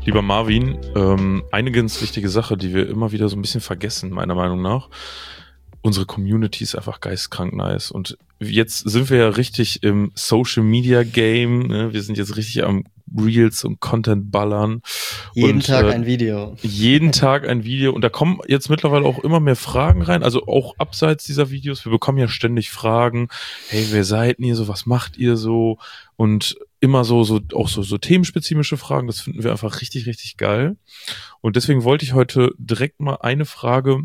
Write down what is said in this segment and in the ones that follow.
Lieber Marvin, eine ganz wichtige Sache, die wir immer wieder so ein bisschen vergessen, meiner Meinung nach. Unsere Community ist einfach geistkrank nice. Und jetzt sind wir ja richtig im Social Media Game. Ne? Wir sind jetzt richtig am Reels und Content ballern. Jeden Und, Tag ein Video. Jeden Tag ein Video. Und da kommen jetzt mittlerweile auch immer mehr Fragen rein. Also auch abseits dieser Videos. Wir bekommen ja ständig Fragen. Hey, wer seid ihr so? Was macht ihr so? Und immer so themenspezifische Fragen. Das finden wir einfach richtig, richtig geil. Und deswegen wollte ich heute direkt mal eine Frage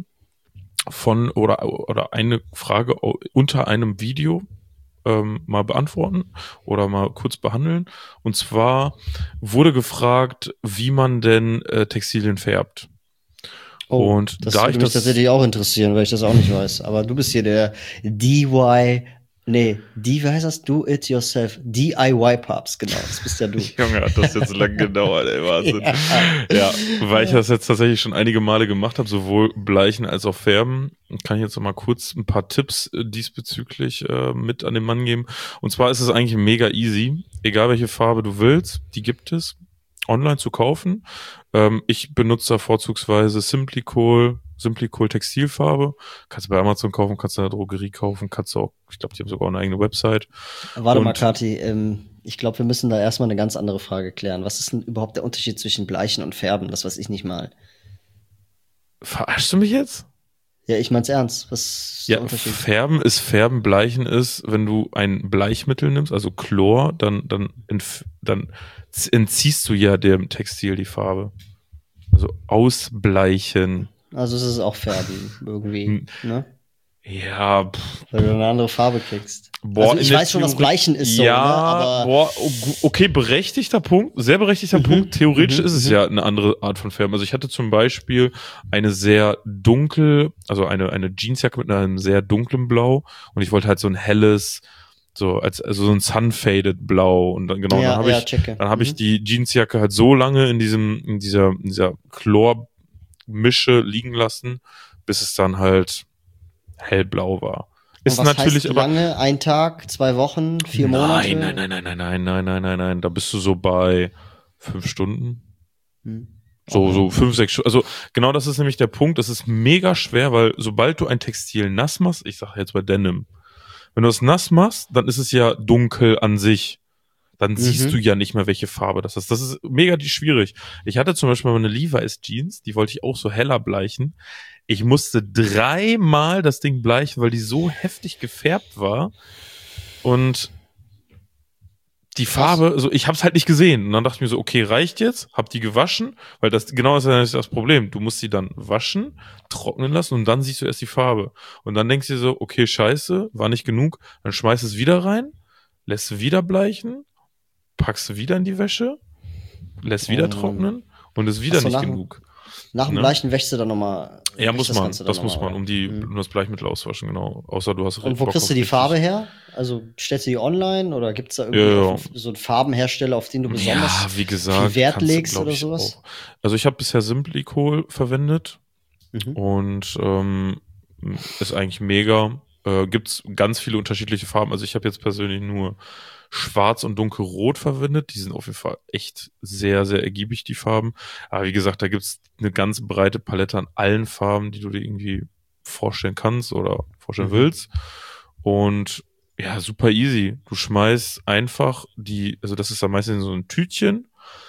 oder eine Frage unter einem Video mal beantworten oder mal kurz behandeln. Und zwar wurde gefragt, wie man denn Textilien färbt. Oh, Und das da würde ich mich das tatsächlich auch interessieren, weil ich das auch nicht weiß. Aber du bist hier der wie heißt das? Do-it-yourself. DIY-Papst, genau. Das bist ja du. Junge, hat das jetzt lang gedauert, ey, Wahnsinn. Ja. Ja, weil ich das jetzt tatsächlich schon einige Male gemacht habe, sowohl Bleichen als auch Färben, kann ich jetzt noch mal kurz ein paar Tipps diesbezüglich mit an den Mann geben. Und zwar ist es eigentlich mega easy. Egal welche Farbe du willst, die gibt es online zu kaufen. Ich benutze da vorzugsweise Simplicol Textilfarbe. Kannst du bei Amazon kaufen, kannst du in der Drogerie kaufen, kannst du auch, ich glaube, die haben sogar eine eigene Website. Warte mal, Und Kathi. Ich glaube, wir müssen da erstmal eine ganz andere Frage klären. Was ist denn überhaupt der Unterschied zwischen Bleichen und Färben? Das weiß ich nicht mal. verarschst du mich jetzt? Ja, ich mein's ernst. Was ist der Ja, Unterschied? Färben, Bleichen ist, wenn du ein Bleichmittel nimmst, also Chlor, dann entziehst du ja dem Textil die Farbe. Also ausbleichen. Also es ist auch Färben irgendwie, ne? Ja, Weil du eine andere Farbe kriegst. boah, Also ich in der weiß schon, was Theorie- Bleichen ist, so, ja, ne? Aber boah, okay, berechtigter Punkt, sehr berechtigter Punkt. Theoretisch ist es mhm. ja eine andere Art von Färben. Also ich hatte zum Beispiel eine sehr also eine Jeansjacke mit einem sehr dunklen Blau und ich wollte halt so ein helles, also so ein Sun-Faded Blau und dann ja, habe ich, checke. dann habe ich die Jeansjacke halt so lange in dieser Chlormische liegen lassen, bis es dann halt hellblau war. Und Ist was natürlich heißt aber lange? Ein Tag, 2 Wochen, 4 Monate? nein. Da bist du so bei 5 Stunden. Hm. So 5, 6 Stunden. Also genau das ist nämlich der Punkt. Das ist mega schwer, weil sobald du ein Textil nass machst, ich sage jetzt bei Denim, wenn du es nass machst, dann ist es ja dunkel an sich. Dann siehst du ja nicht mehr, welche Farbe das ist. Das ist mega schwierig. Ich hatte zum Beispiel mal eine Levi's Jeans, die wollte ich auch so heller bleichen. Ich musste 3-mal das Ding bleichen, weil die so heftig gefärbt war. Und die Farbe, also ich habe es halt nicht gesehen. Und dann dachte ich mir so, okay, reicht jetzt? Hab die gewaschen, weil das genau ist ja nicht das Problem. Du musst die dann waschen, trocknen lassen und dann siehst du erst die Farbe. Und dann denkst du dir so, okay, scheiße, war nicht genug. Dann schmeißt es wieder rein, lässt wieder bleichen, packst du wieder in die Wäsche, lässt wieder trocknen und ist wieder Ach so, nicht genug. Nach dem Ne? Bleichen wäschst du dann nochmal. Ja, muss man. Das muss man, um das Bleichmittel auswaschen, genau. Außer du hast Und wo Bock kriegst auf du die richtig- Farbe her? Also stellst du die online oder gibt's da irgendwie Ja. auch so einen Farbenhersteller, auf den du besonders Ja, wie gesagt, viel Wert kannst du, legst glaub oder ich, sowas? auch. Also ich habe bisher Simplicol verwendet Mhm. und ist eigentlich mega. Gibt's ganz viele unterschiedliche Farben. Also ich habe jetzt persönlich nur Schwarz und Dunkelrot verwendet. Die sind auf jeden Fall echt sehr, sehr ergiebig, die Farben. Aber wie gesagt, da gibt's eine ganz breite Palette an allen Farben, die du dir irgendwie vorstellen kannst oder vorstellen willst. Und ja, super easy. Du schmeißt einfach also das ist dann meistens in so ein Tütchen.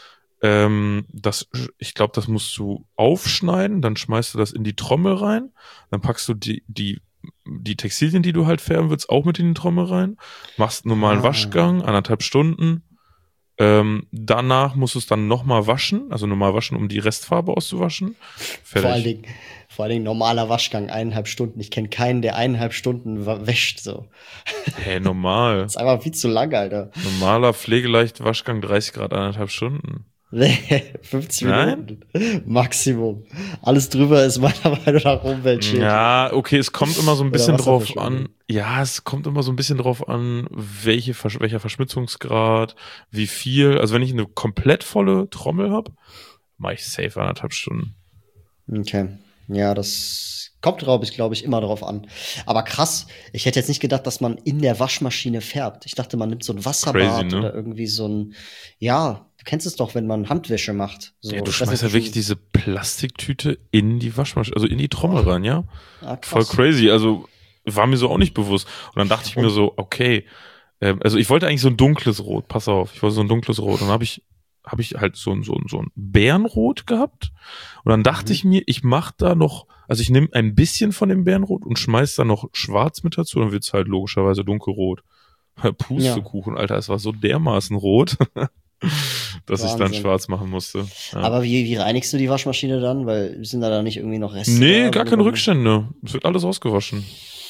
Ich glaube, das musst du aufschneiden, dann schmeißt du das in die Trommel rein, dann packst du die Textilien, die du halt färben willst, auch mit in die Trommel rein, machst einen normalen Waschgang, 1,5 Stunden. Danach musst du es dann nochmal waschen, also normal waschen, um die Restfarbe auszuwaschen. Fertig. Vor allen Dingen normaler Waschgang, 1,5 Stunden. Ich kenne keinen, der 1,5 Stunden wäscht so. Hey, normal. Das ist einfach viel zu lang, Alter. Normaler pflegeleicht Waschgang 30 Grad, 1,5 Stunden. 50 Minuten. Maximum. Alles drüber ist meiner Meinung nach umweltschädlich. Ja, okay, es kommt immer so ein bisschen drauf Wasserverschwendung. an. Ja, es kommt immer so ein bisschen drauf an, welcher Verschmutzungsgrad, wie viel. Also wenn ich eine komplett volle Trommel habe, mache ich safe 1,5 Stunden. Okay. Ja, das kommt, glaube ich, immer drauf an. Aber krass, ich hätte jetzt nicht gedacht, dass man in der Waschmaschine färbt. Ich dachte, man nimmt so ein Wasserbad Crazy, ne? oder irgendwie so ein, ja, Du kennst es doch, wenn man Handwäsche macht. So, Ja, du ich weiß schmeißt nicht, ja wirklich diese Plastiktüte in die Waschmaschine, also in die Trommel rein, ja? Voll krass. crazy. Also war mir so auch nicht bewusst. Und dann dachte ich mir so, okay, also ich wollte eigentlich so ein dunkles Rot, pass auf, ich wollte so ein dunkles Rot. Und dann habe ich halt so ein Bärenrot gehabt. Und dann dachte ich mir, ich mache da noch, also ich nehme ein bisschen von dem Bärenrot und schmeiß da noch Schwarz mit dazu, dann wird's halt logischerweise dunkelrot. Pustekuchen, Alter, es war so dermaßen rot, dass ich dann Wahnsinn. schwarz machen musste. Ja. Aber wie reinigst du die Waschmaschine dann? Weil sind da nicht irgendwie noch Reste? Nee, da, gar wo keine du- Rückstände. Es wird alles ausgewaschen.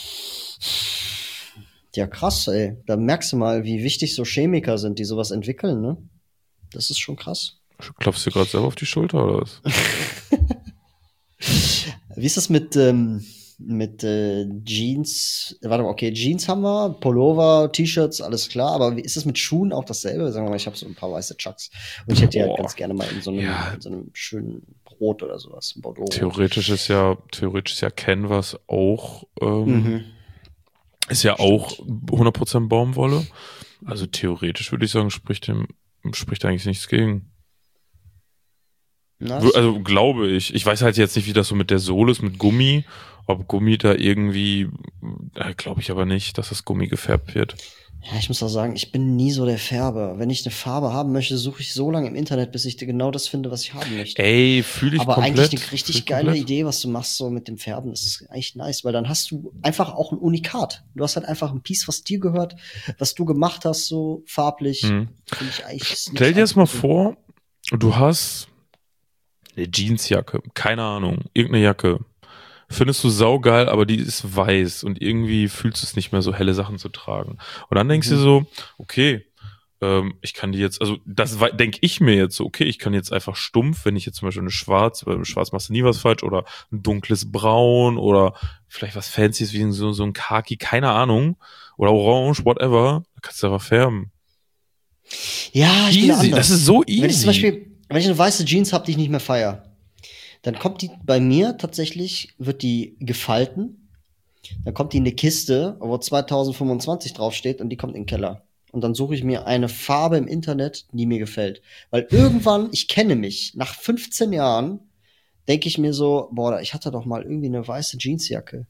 Ja, krass, ey. Da merkst du mal, wie wichtig so Chemiker sind, die sowas entwickeln, ne? Das ist schon krass. Klopfst du dir gerade selber auf die Schulter oder was? Wie ist das mit Jeans? Warte mal, okay, Jeans haben wir, Pullover, T-Shirts, alles klar. Aber wie ist das mit Schuhen auch dasselbe? Sagen wir mal, ich habe so ein paar weiße Chucks und ich hätte die halt Boah. ganz gerne mal in so einem, Ja. in so einem schönen Rot oder sowas, Bordeaux. Theoretisch ist ja Canvas auch, ist ja auch 100% Baumwolle. Also theoretisch würde ich sagen, spricht eigentlich nichts gegen. Nice. Also glaube ich. Ich weiß halt jetzt nicht, wie das so mit der Sohle ist, mit Gummi. Ob Gummi da irgendwie, glaube ich aber nicht, dass das Gummi gefärbt wird. Ja, ich muss auch sagen, ich bin nie so der Färber. Wenn ich eine Farbe haben möchte, suche ich so lange im Internet, bis ich genau das finde, was ich haben möchte. Ey, fühle ich Aber komplett. eigentlich eine richtig Fühl ich geile komplett. Idee, was du machst so mit dem Färben. Das ist eigentlich nice, weil dann hast du einfach auch ein Unikat. Du hast halt einfach ein Piece, was dir gehört, was du gemacht hast, so farblich. Finde ich eigentlich. ist Stell nichts dir das mal anderes. vor, du hast eine Jeansjacke, keine Ahnung, irgendeine Jacke. Findest du saugeil, aber die ist weiß und irgendwie fühlst du es nicht mehr so helle Sachen zu tragen. Und dann denkst du so, okay, ich kann die jetzt, also das denke ich mir jetzt so, okay, ich kann jetzt einfach stumpf, wenn ich jetzt zum Beispiel bei Schwarz machst du nie was falsch, oder ein dunkles Braun oder vielleicht was Fancyes wie so ein Khaki, keine Ahnung, oder Orange, whatever, da kannst du einfach färben. Ja, ich bin da Easy, anders. das ist so Wenn ich zum easy. Beispiel, wenn ich eine weiße Jeans habe, die ich nicht mehr feier, dann kommt die bei mir tatsächlich, wird die gefalten. Dann kommt die in eine Kiste, wo 2025 draufsteht und die kommt in den Keller. Und dann suche ich mir eine Farbe im Internet, die mir gefällt. Weil irgendwann, ich kenne mich, nach 15 Jahren denke ich mir so, boah, ich hatte doch mal irgendwie eine weiße Jeansjacke.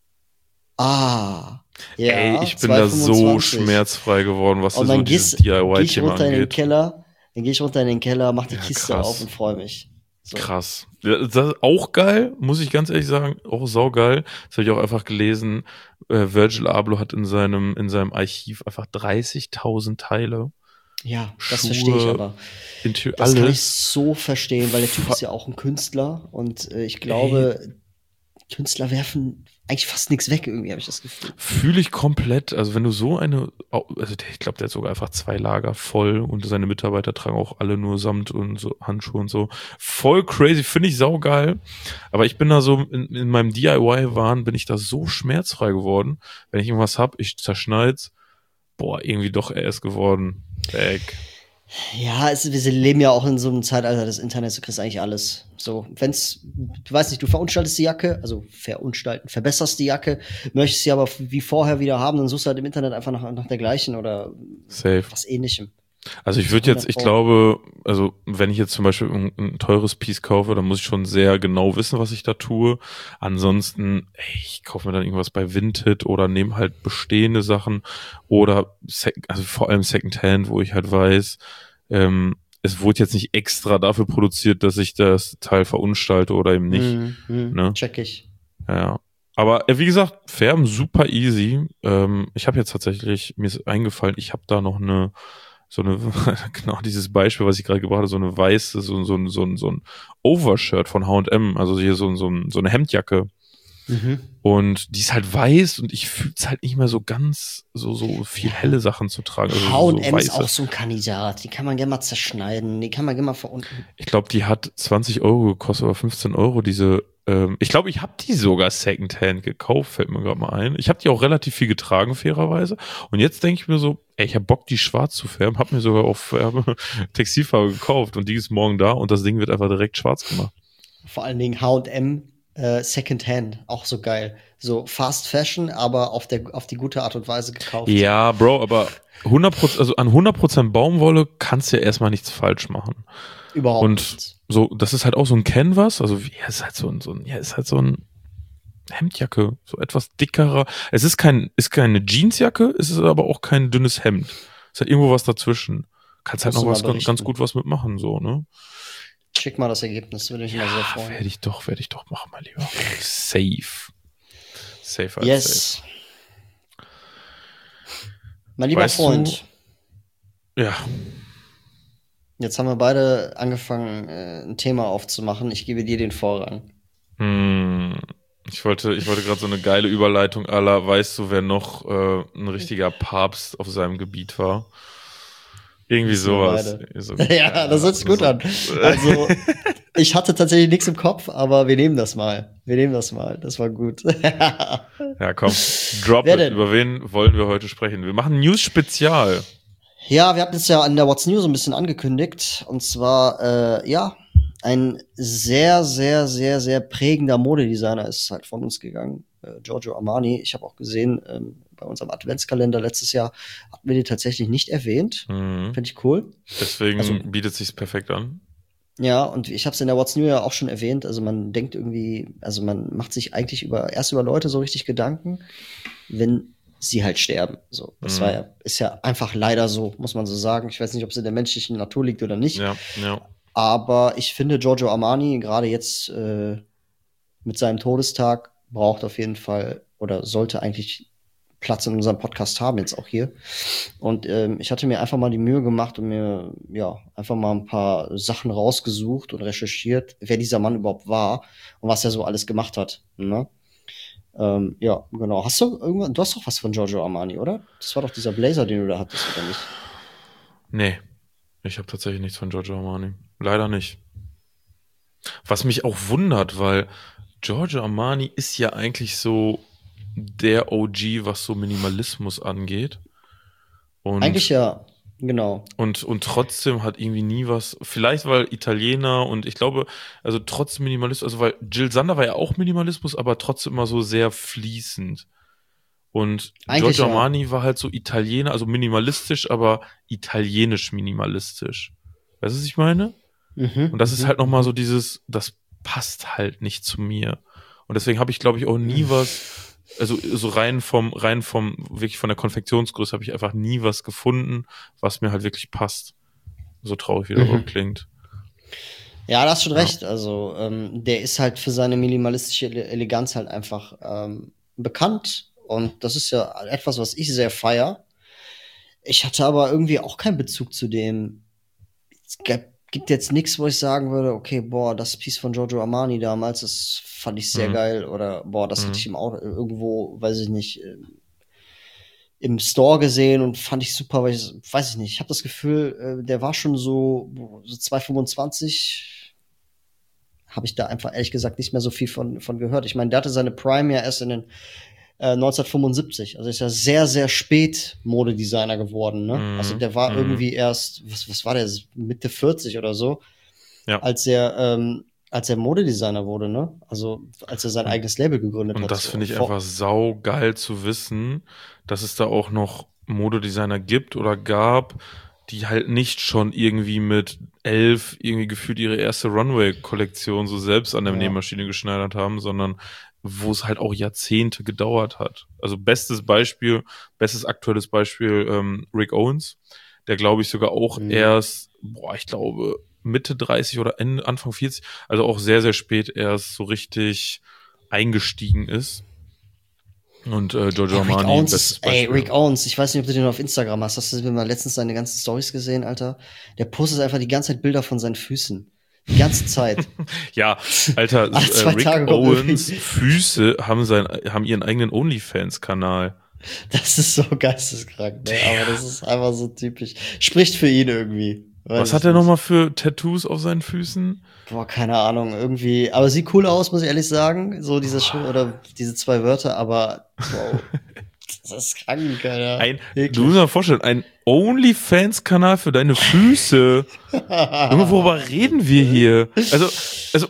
Ah, ja, Ey, ich bin da so 225. schmerzfrei geworden, was Und so dann dieses gehe ich DIY-Thema runter in den angeht. Keller, mach die Ja, Kiste krass. auf und freue mich. So. Krass. Ja, das ist auch geil, muss ich ganz ehrlich sagen. Auch saugeil. Das habe ich auch einfach gelesen. Virgil Abloh hat in seinem Archiv einfach 30.000 Teile. Ja, das Schuhe, verstehe ich aber. Das kann ich alles. so verstehen, weil der Typ ist ja auch ein Künstler und ich glaube, Künstler werfen eigentlich fast nichts weg, irgendwie habe ich das Gefühl. Fühle ich komplett. Also wenn du so ich glaube, der hat sogar einfach 2 Lager voll und seine Mitarbeiter tragen auch alle nur Samt und so Handschuhe und so. Voll crazy, finde ich saugeil. Aber ich bin da so, in meinem DIY-Wahn bin ich da so schmerzfrei geworden. Wenn ich irgendwas hab, ich zerschneid's. Boah, irgendwie doch erst geworden. Weg. Ja, wir leben ja auch in so einem Zeitalter des Internets, du kriegst eigentlich alles. So, du weißt nicht, du verunstaltest die Jacke, verbesserst die Jacke, möchtest sie aber wie vorher wieder haben, dann suchst du halt im Internet einfach nach der gleichen oder Safe. was Ähnlichem. Also ich glaube, also wenn ich jetzt zum Beispiel ein teures Piece kaufe, dann muss ich schon sehr genau wissen, was ich da tue. Ansonsten, ich kaufe mir dann irgendwas bei Vinted oder nehme halt bestehende Sachen oder also vor allem Secondhand, wo ich halt weiß, es wurde jetzt nicht extra dafür produziert, dass ich das Teil verunstalte oder eben nicht. Ne? Check ich. Ja. Aber wie gesagt, Färben super easy. Ich habe jetzt tatsächlich, mir ist eingefallen, ich habe da noch genau dieses Beispiel, was ich gerade gebracht habe, so eine weiße, so ein Overshirt von H&M, also hier so eine Hemdjacke. Und die ist halt weiß und ich fühle es halt nicht mehr so ganz so viel helle Sachen zu tragen. Also H&M ist weiße. auch so ein Kandidat. Die kann man gerne mal zerschneiden. Die kann man gerne mal verunten. Ich glaube, die hat 20 Euro gekostet oder 15 Euro, ich glaube, ich habe die sogar Secondhand gekauft, fällt mir gerade mal ein. Ich habe die auch relativ viel getragen, fairerweise. Und jetzt denke ich mir so, ey, ich habe Bock, die schwarz zu färben, habe mir sogar auf Textilfarbe gekauft und die ist morgen da und das Ding wird einfach direkt schwarz gemacht. Vor allen Dingen H&M Second Hand, auch so geil. So Fast Fashion, aber auf die gute Art und Weise gekauft. Ja, Bro, aber 100%, also an 100% Baumwolle kannst du ja erstmal nichts falsch machen. Überhaupt Und nichts. so, das ist halt auch so ein Canvas, also ja, ist halt ist halt so ein Hemdjacke, so etwas dickerer. Es ist keine Jeansjacke, es ist aber auch kein dünnes Hemd. Es ist halt irgendwo was dazwischen. Kannst halt Musst noch du mal berichten. ganz gut was mitmachen, so, ne? Schick mal das Ergebnis, würde mich immer sehr freuen. Werde ich doch machen, mein Lieber. Safe. Safe als Yes. safe. Mein lieber Weißt Freund, Ja, jetzt haben wir beide angefangen, ein Thema aufzumachen. Ich gebe dir den Vorrang. ich wollte gerade so eine geile Überleitung à la, weißt du, wer noch ein richtiger Papst auf seinem Gebiet war? Irgendwie Wissen wir sowas. beide. So, Ja, das hört sich gut an. Also, ich hatte tatsächlich nichts im Kopf, aber wir nehmen das mal. Das war gut. Ja, komm, drop Wer it. denn? Über wen wollen wir heute sprechen? Wir machen News-Spezial. Ja, wir hatten es ja an der What's New so ein bisschen angekündigt. Und zwar, ja, ein sehr, sehr, sehr, sehr prägender Modedesigner ist halt von uns gegangen. Giorgio Armani. Ich habe auch gesehen, bei unserem Adventskalender letztes Jahr hatten wir den tatsächlich nicht erwähnt. Finde ich cool. Deswegen Also- bietet sich's perfekt an. Ja, und ich habe es in der What's New ja auch schon erwähnt. Also man denkt irgendwie, also man macht sich eigentlich erst über Leute so richtig Gedanken, wenn sie halt sterben. So, das ist ja einfach leider so, muss man so sagen. Ich weiß nicht, ob es in der menschlichen Natur liegt oder nicht. Ja. Aber ich finde, Giorgio Armani, gerade jetzt mit seinem Todestag, braucht auf jeden Fall oder sollte eigentlich Platz in unserem Podcast haben, jetzt auch hier. Und ich hatte mir einfach mal die Mühe gemacht und mir ja einfach mal ein paar Sachen rausgesucht und recherchiert, wer dieser Mann überhaupt war und was er so alles gemacht hat. Ne? Ja, genau. Du hast doch was von Giorgio Armani, oder? Das war doch dieser Blazer, den du da hattest, oder nicht? Nee, ich habe tatsächlich nichts von Giorgio Armani. Leider nicht. Was mich auch wundert, weil Giorgio Armani ist ja eigentlich so der OG, was so Minimalismus angeht. Und, Eigentlich ja, genau. und trotzdem hat irgendwie nie was, vielleicht weil Italiener und ich glaube, also trotz Minimalismus, also weil Jill Sander war ja auch Minimalismus, aber trotzdem immer so sehr fließend. Und Eigentlich Giorgio ja. Armani war halt so Italiener, also minimalistisch, aber italienisch minimalistisch. Weißt du, was ich meine? Und das ist halt nochmal so das passt halt nicht zu mir. Und deswegen habe ich, glaube ich, auch nie was, also so wirklich von der Konfektionsgröße habe ich einfach nie was gefunden, was mir halt wirklich passt. So traurig wie das auch klingt. Ja, da hast schon recht. Also, der ist halt für seine minimalistische Eleganz halt einfach bekannt. Und das ist ja etwas, was ich sehr feier. Ich hatte aber irgendwie auch keinen Bezug zu dem. Es gibt jetzt nichts, wo ich sagen würde, okay, boah, das Piece von Giorgio Armani damals, das fand ich sehr geil. Oder boah, das hatte ich im Auto irgendwo, weiß ich nicht, im Store gesehen und fand ich super, weil weiß ich nicht, ich habe das Gefühl, der war schon so 225, habe ich da einfach ehrlich gesagt nicht mehr so viel von gehört. Ich meine, der hatte seine Prime ja erst in den 1975, also ist ja sehr, sehr spät Modedesigner geworden, ne? Also der war irgendwie erst, was war der, Mitte 40 oder so, Ja. als er Modedesigner wurde, ne? Also als er sein eigenes Label gegründet hat. Und das so. finde ich einfach sau geil zu wissen, dass es da auch noch Modedesigner gibt oder gab, die halt nicht schon irgendwie mit 11 irgendwie gefühlt ihre erste Runway-Kollektion so selbst an der Ja. Nähmaschine geschneidert haben, sondern wo es halt auch Jahrzehnte gedauert hat. Also bestes aktuelles Beispiel, Rick Owens, der glaube ich sogar auch erst, ich glaube Mitte 30 oder Anfang 40, also auch sehr, sehr spät erst so richtig eingestiegen ist. Und Giorgio Rick Armani, Owens, bestes Beispiel. Rick Owens, ich weiß nicht, ob du den auf Instagram hast. Hast du mal letztens seine ganzen Stories gesehen, Alter? Der postet einfach die ganze Zeit Bilder von seinen Füßen. Die ganze Zeit. Ja, Alter, Alle 2 Rick Tage kommt Owens irgendwie- Füße haben ihren eigenen OnlyFans-Kanal. Das ist so geisteskrank, ne? Aber das ist einfach so typisch. Spricht für ihn irgendwie. Weiß Was ich hat er nicht. nochmal für Tattoos auf seinen Füßen? Boah, keine Ahnung, irgendwie. Aber sieht cool aus, muss ich ehrlich sagen. So diese Schrift oder diese 2 Wörter, aber wow. Das ist krank, Alter. Du musst dir mal vorstellen, ein OnlyFans-Kanal für deine Füße. Junge, worüber reden wir hier? Also,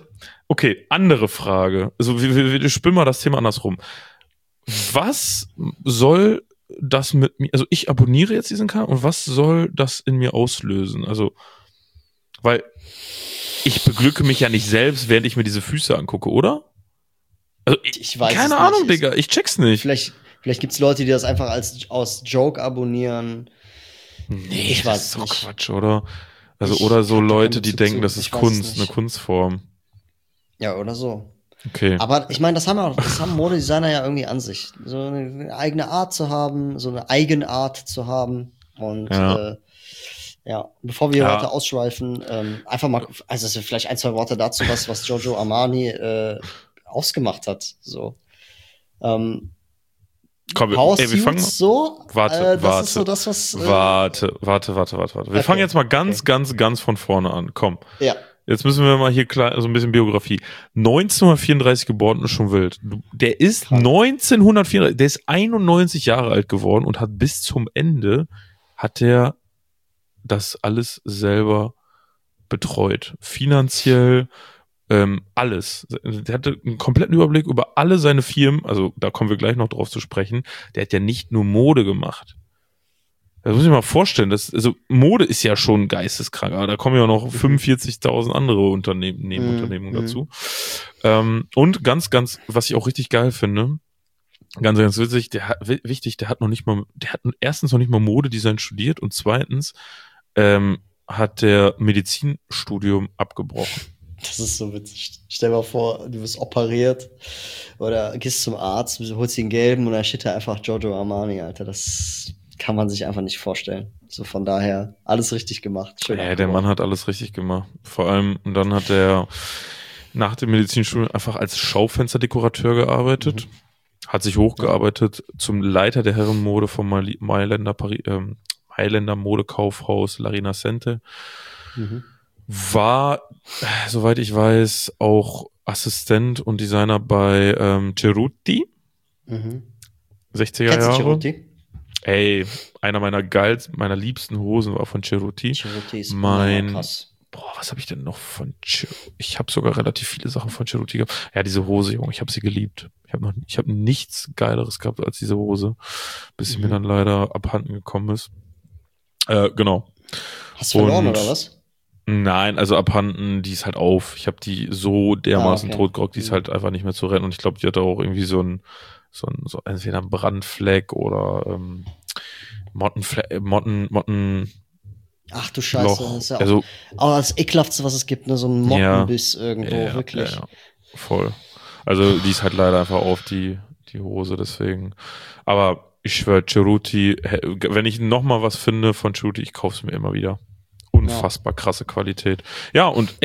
Okay, andere Frage. Also wir spinnen mal das Thema andersrum. Was soll das mit mir, also ich abonniere jetzt diesen Kanal und was soll das in mir auslösen? Also, weil ich beglücke mich ja nicht selbst, während ich mir diese Füße angucke, oder? Also, Ich weiß keine es Ahnung, nicht. Digga, ich check's nicht. Vielleicht gibt es Leute, die das einfach aus Joke abonnieren. Nee, Ich das weiß ist doch nicht. Quatsch, oder? Also, Ich oder so hab da Leute, keinen die Bezug denken, zu. das ist Ich weiß es Kunst, eine nicht. Kunstform. Ja, oder so. Okay. Aber ich meine, das haben Modedesigner ja irgendwie an sich. So eine eigene Art zu haben, so eine Eigenart zu haben. Und Ja. ja, bevor wir Ja. weiter ausschweifen, einfach mal, also vielleicht ein, zwei Worte dazu, was Giorgio Armani ausgemacht hat. So. Komm, Power wir fangen mal. Suits so, Warte, das ist so das, was. Warte. Wir fangen jetzt mal ganz von vorne an. Komm. Ja. Jetzt müssen wir mal hier klar, so ein bisschen Biografie. 1934 geboren ist schon wild. Der ist Krank. 1934, der ist 91 Jahre alt geworden und hat bis zum Ende, hat der das alles selber betreut. Finanziell, alles. Der hatte einen kompletten Überblick über alle seine Firmen, also da kommen wir gleich noch drauf zu sprechen. Der hat ja nicht nur Mode gemacht. Das muss ich mir mal vorstellen. Also Mode ist ja schon geisteskrank, aber da kommen ja noch 45.000 andere Nebenunternehmen dazu. Und ganz, was ich auch richtig geil finde, ganz witzig, der hat erstens noch nicht mal Modedesign studiert und zweitens hat der Medizinstudium abgebrochen. Das ist so witzig. Stell dir mal vor, du wirst operiert oder gehst zum Arzt, holst den gelben und dann steht da einfach Giorgio Armani, Alter. Das kann man sich einfach nicht vorstellen. So von daher, alles richtig gemacht. Schön Der Mann hat alles richtig gemacht. Vor allem, und dann hat er nach dem Medizinstudium einfach als Schaufensterdekorateur gearbeitet, hat sich hochgearbeitet zum Leiter der Herrenmode vom Mailänder Modekaufhaus La Rinascente. War, soweit ich weiß, auch Assistent und Designer bei Cerruti. 60er Kennst du Jahre. Cerruti? Ey, einer meiner liebsten Hosen war von Cerruti. Cerruti ist krass. Boah, was habe ich denn noch von Cerruti? Ich habe sogar relativ viele Sachen von Cerruti gehabt. Ja, diese Hose, Junge, ich habe sie geliebt. Ich habe nichts Geileres gehabt als diese Hose, bis sie mir dann leider abhanden gekommen ist. Genau. Hast du verloren oder was? Nein, also abhanden, die ist halt auf. Ich habe die so dermaßen totgerockt, die ist halt einfach nicht mehr zu retten. Und ich glaube, die hatte auch irgendwie so entweder ein Brandfleck oder Motten. Ach du Scheiße, Loch. das ist ja also, auch das ekelhaftste, was es gibt, ne? So ein Mottenbiss irgendwo, wirklich. Ja, voll. Also die ist halt leider einfach auf, die Hose, deswegen. Aber ich schwöre, Cerruti, wenn ich noch mal was finde von Cerruti, ich kauf's mir immer wieder. Unfassbar krasse Qualität. Ja, und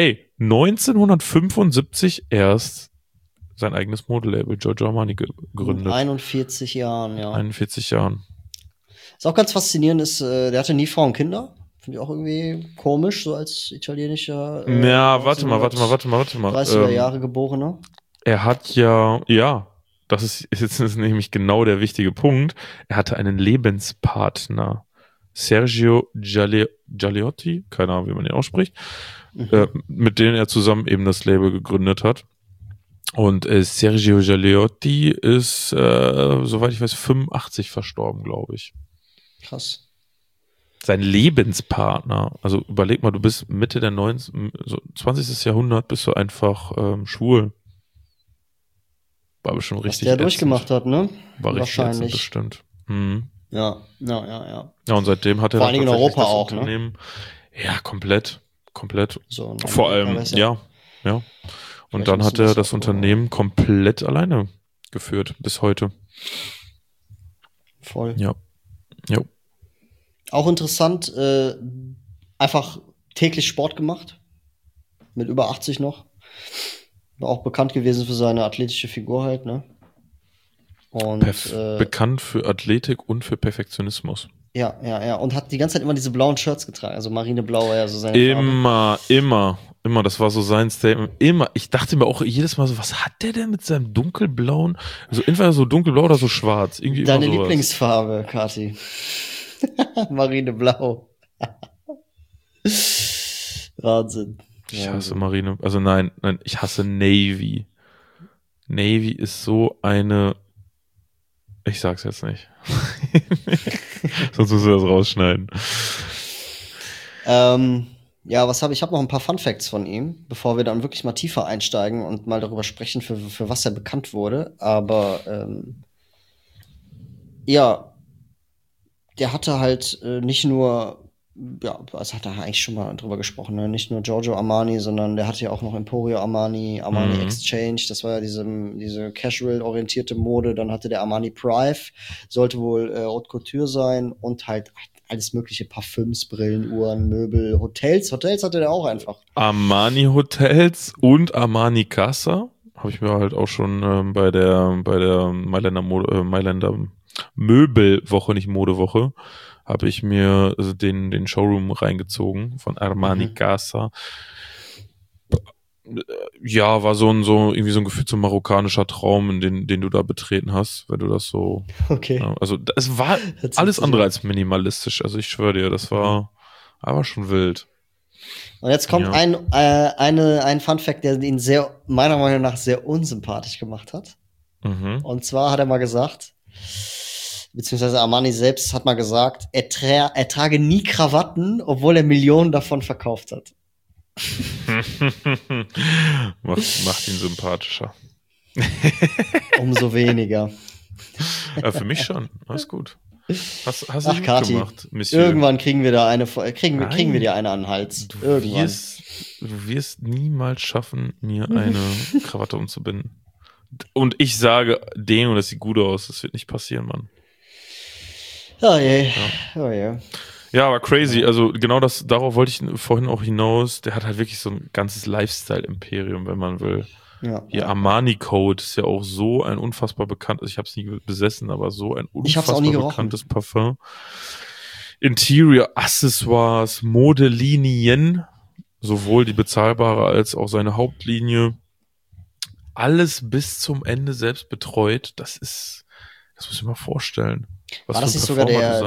1975 erst sein eigenes Modelabel Giorgio Armani gegründet. Mit 41 Jahren, ja. 41 Jahren. Was auch ganz faszinierend ist, der hatte nie Frau und Kinder. Finde ich auch irgendwie komisch, so als italienischer. Ja, warte mal. 30er Jahre Geborener. Er hat das ist jetzt nämlich genau der wichtige Punkt. Er hatte einen Lebenspartner. Sergio Gialiotti, keine Ahnung, wie man ihn ausspricht, mit dem er zusammen eben das Label gegründet hat. Und Sergio Gialiotti ist, soweit ich weiß, 85 verstorben, glaube ich. Krass. Sein Lebenspartner, also überleg mal, du bist Mitte der 20. Jahrhundert, bist du einfach schwul. War bestimmt richtig. Was der durchgemacht hat, ne? War richtig wahrscheinlich. Bestimmt. Ja. Ja, und seitdem hat er vor allen Dingen in Europa auch, Unternehmen. Ne? Ja, komplett. So, vor allem, ja. Und dann hat er das Unternehmen komplett alleine geführt, bis heute. Voll. Ja. Auch interessant, einfach täglich Sport gemacht. Mit über 80 noch. War auch bekannt gewesen für seine athletische Figur halt, ne? Und bekannt für Athletik und für Perfektionismus. Ja. Und hat die ganze Zeit immer diese blauen Shirts getragen. Also marineblau war ja so seine Farbe. Immer. Das war so sein Statement. Immer. Ich dachte mir auch jedes Mal so, was hat der denn mit seinem dunkelblauen, also entweder so dunkelblau oder so schwarz. Irgendwie deine immer sowas. Lieblingsfarbe, Kati. Marineblau. Wahnsinn. Ich hasse Marine. Also nein, ich hasse Navy. Navy ist so eine. Ich sag's jetzt nicht. Sonst müssen wir das rausschneiden. Ja, was habe ich? Ich habe noch ein paar Fun Facts von ihm, bevor wir dann wirklich mal tiefer einsteigen und mal darüber sprechen, für was er bekannt wurde. Aber ja, der hatte halt nicht nur, ja, also hat er eigentlich schon mal drüber gesprochen, ne? Nicht nur Giorgio Armani, sondern der hatte ja auch noch Emporio Armani, Armani Exchange, das war ja diese casual-orientierte Mode. Dann hatte der Armani Prive, sollte wohl Haute Couture sein und halt alles mögliche, Parfüms, Brillen, Uhren, Möbel, Hotels hatte der auch einfach. Armani Hotels und Armani Casa habe ich mir halt auch schon bei der Mailänder Möbelwoche, nicht Modewoche, habe ich mir den Showroom reingezogen von Armani Casa. Ja, war so irgendwie so ein Gefühl, so ein marokkanischer Traum, den du da betreten hast, wenn du das so. Okay. Ja, also es war alles andere als minimalistisch. Also ich schwöre dir, das war aber schon wild. Und jetzt kommt ein Fun Fact, der ihn meiner Meinung nach sehr unsympathisch gemacht hat. Und zwar hat er mal gesagt, beziehungsweise Armani selbst hat mal gesagt, er trage nie Krawatten, obwohl er Millionen davon verkauft hat. Macht ihn sympathischer. Umso weniger. Ja, für mich schon. Alles gut. Hast du Ach, gut Kati, gemacht, Monsieur. irgendwann kriegen wir dir eine an den Hals. Du Irgendwann. wirst niemals schaffen, mir eine Krawatte umzubinden. Und ich sage denen, und das sieht gut aus, das wird nicht passieren, Mann. Oh je. Oh je. Ja, aber crazy. Also genau darauf wollte ich vorhin auch hinaus. Der hat halt wirklich so ein ganzes Lifestyle-Imperium, wenn man will. Ja, Hier Armani Code ist ja auch so ein unfassbar bekanntes, ich habe es nie besessen, aber so ein unfassbar bekanntes Parfum. Interior Accessoires, Modelinien, sowohl die bezahlbare als auch seine Hauptlinie. Alles bis zum Ende selbst betreut. Das muss ich mir mal vorstellen. War das nicht sogar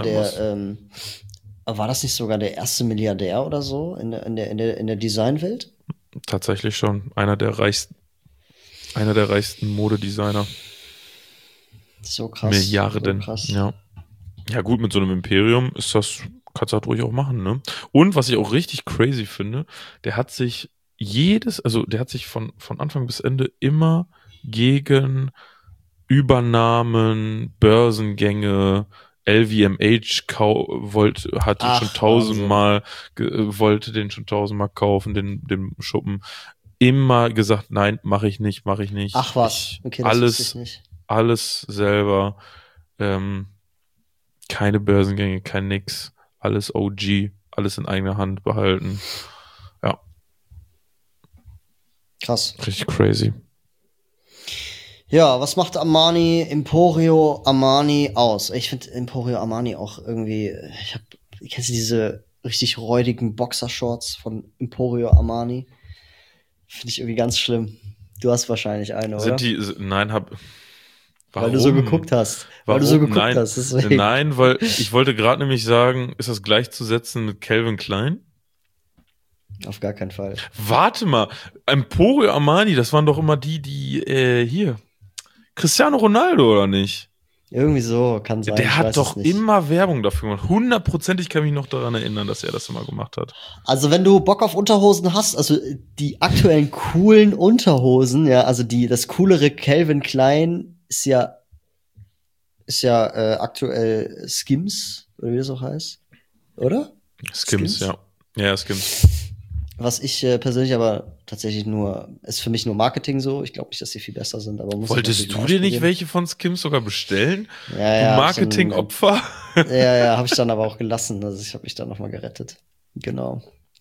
war das nicht sogar der erste Milliardär oder so in der Designwelt? Tatsächlich schon. Einer der reichsten Modedesigner. So krass. Milliarden. So krass. Ja. Ja, gut, mit so einem Imperium kannst du halt ruhig auch machen, ne? Und was ich auch richtig crazy finde, der hat sich von Anfang bis Ende immer gegen Übernahmen, Börsengänge, LVMH wollte den schon tausendmal kaufen, den Schuppen. Immer gesagt, nein, mache ich nicht. Ach was, okay, das wusste ich nicht. Alles selber, keine Börsengänge, kein nix, alles OG, alles in eigener Hand behalten. Ja. Krass. Richtig crazy. Ja, was macht Emporio Armani aus? Ich finde Emporio Armani auch irgendwie, kennst du diese richtig räudigen Boxershorts von Emporio Armani? Finde ich irgendwie ganz schlimm. Du hast wahrscheinlich eine, oder? Nein, Warum? Weil du so geguckt hast. Deswegen. Nein, weil ich wollte gerade nämlich sagen, ist das gleichzusetzen mit Calvin Klein? Auf gar keinen Fall. Warte mal, Emporio Armani, das waren doch immer die hier. Cristiano Ronaldo, oder nicht? Irgendwie so, kann sein. Der hat doch immer Werbung dafür gemacht. 100%ig kann ich mich noch daran erinnern, dass er das immer gemacht hat. Also wenn du Bock auf Unterhosen hast, also die aktuellen coolen Unterhosen, ja, also das coolere Calvin Klein ist ja aktuell Skims, oder wie das auch heißt, oder? Skims, ja. Ja, Skims. Was ich persönlich aber tatsächlich ist für mich nur Marketing so. Ich glaube nicht, dass die viel besser sind, aber Wolltest du dir nicht welche von Skims sogar bestellen? Ja, du Marketingopfer? Ja, habe ich dann aber auch gelassen. Also ich habe mich dann nochmal gerettet. Genau.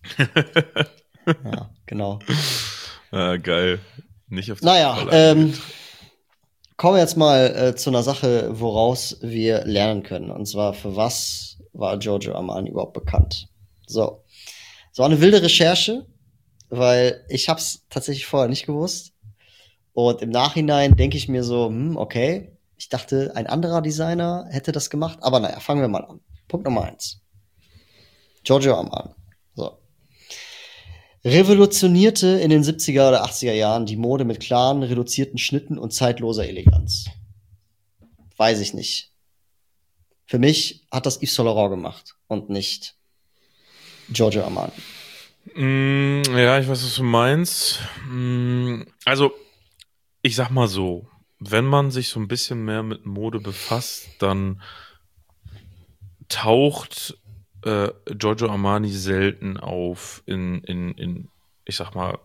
Ja, genau. Ah, geil. Nicht auf kommen wir jetzt mal zu einer Sache, woraus wir lernen können. Und zwar, für was war Giorgio Armani überhaupt bekannt? So war eine wilde Recherche, weil ich hab's tatsächlich vorher nicht gewusst. Und im Nachhinein denke ich mir so, okay, ich dachte, ein anderer Designer hätte das gemacht. Aber naja, fangen wir mal an. Punkt Nummer 1. Giorgio Armani. So. revolutionierte in den 70er oder 80er Jahren die Mode mit klaren, reduzierten Schnitten und zeitloser Eleganz. Weiß ich nicht. Für mich hat das Yves Saint Laurent gemacht und nicht Giorgio Armani. Ja, ich weiß, was du meinst. Also, ich sag mal so, wenn man sich so ein bisschen mehr mit Mode befasst, dann taucht Giorgio Armani selten auf ich sag mal,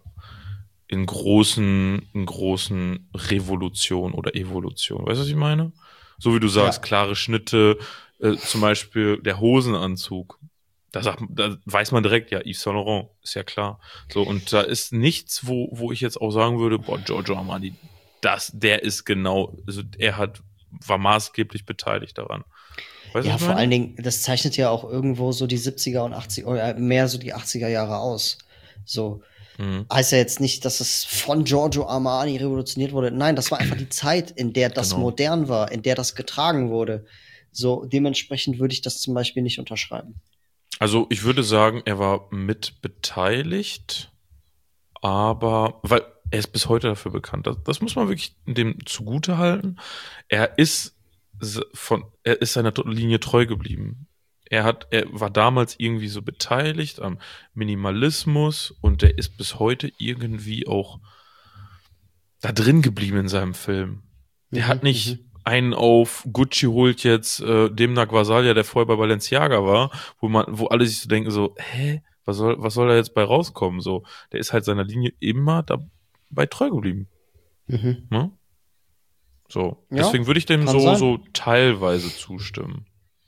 in großen Revolutionen oder Evolutionen. Weißt du, was ich meine? So wie du sagst, Ja. klare Schnitte, zum Beispiel der Hosenanzug. Da weiß man direkt, ja, Yves Saint Laurent, ist ja klar. So, und da ist nichts, wo ich jetzt auch sagen würde, boah, Giorgio Armani, der ist genau, also war maßgeblich beteiligt daran. Weißt du, Ja, was ich vor meine? allen Dingen, das zeichnet ja auch irgendwo so die 70er und 80er, oder mehr so die 80er Jahre aus. So. Mhm, Heißt ja jetzt nicht, dass es von Giorgio Armani revolutioniert wurde. Nein, das war einfach die Zeit, in der das genau. modern war, in der das getragen wurde. So, dementsprechend würde ich das zum Beispiel nicht unterschreiben. Also ich würde sagen, er war mit beteiligt, aber, weil er ist bis heute dafür bekannt. Das muss man wirklich dem zugute halten. Er ist er ist seiner Linie treu geblieben. Er war damals irgendwie so beteiligt am Minimalismus und er ist bis heute irgendwie auch da drin geblieben in seinem Film. Der hat Mhm, nicht mhm. einen auf Gucci holt jetzt Demna Gvasalia, der vorher bei Balenciaga war, wo alle sich so denken so, hä, was soll da jetzt bei rauskommen? So, der ist halt seiner Linie immer dabei treu geblieben. Mhm. Ne? So, Ja, deswegen würde ich dem kann so sein. teilweise zustimmen.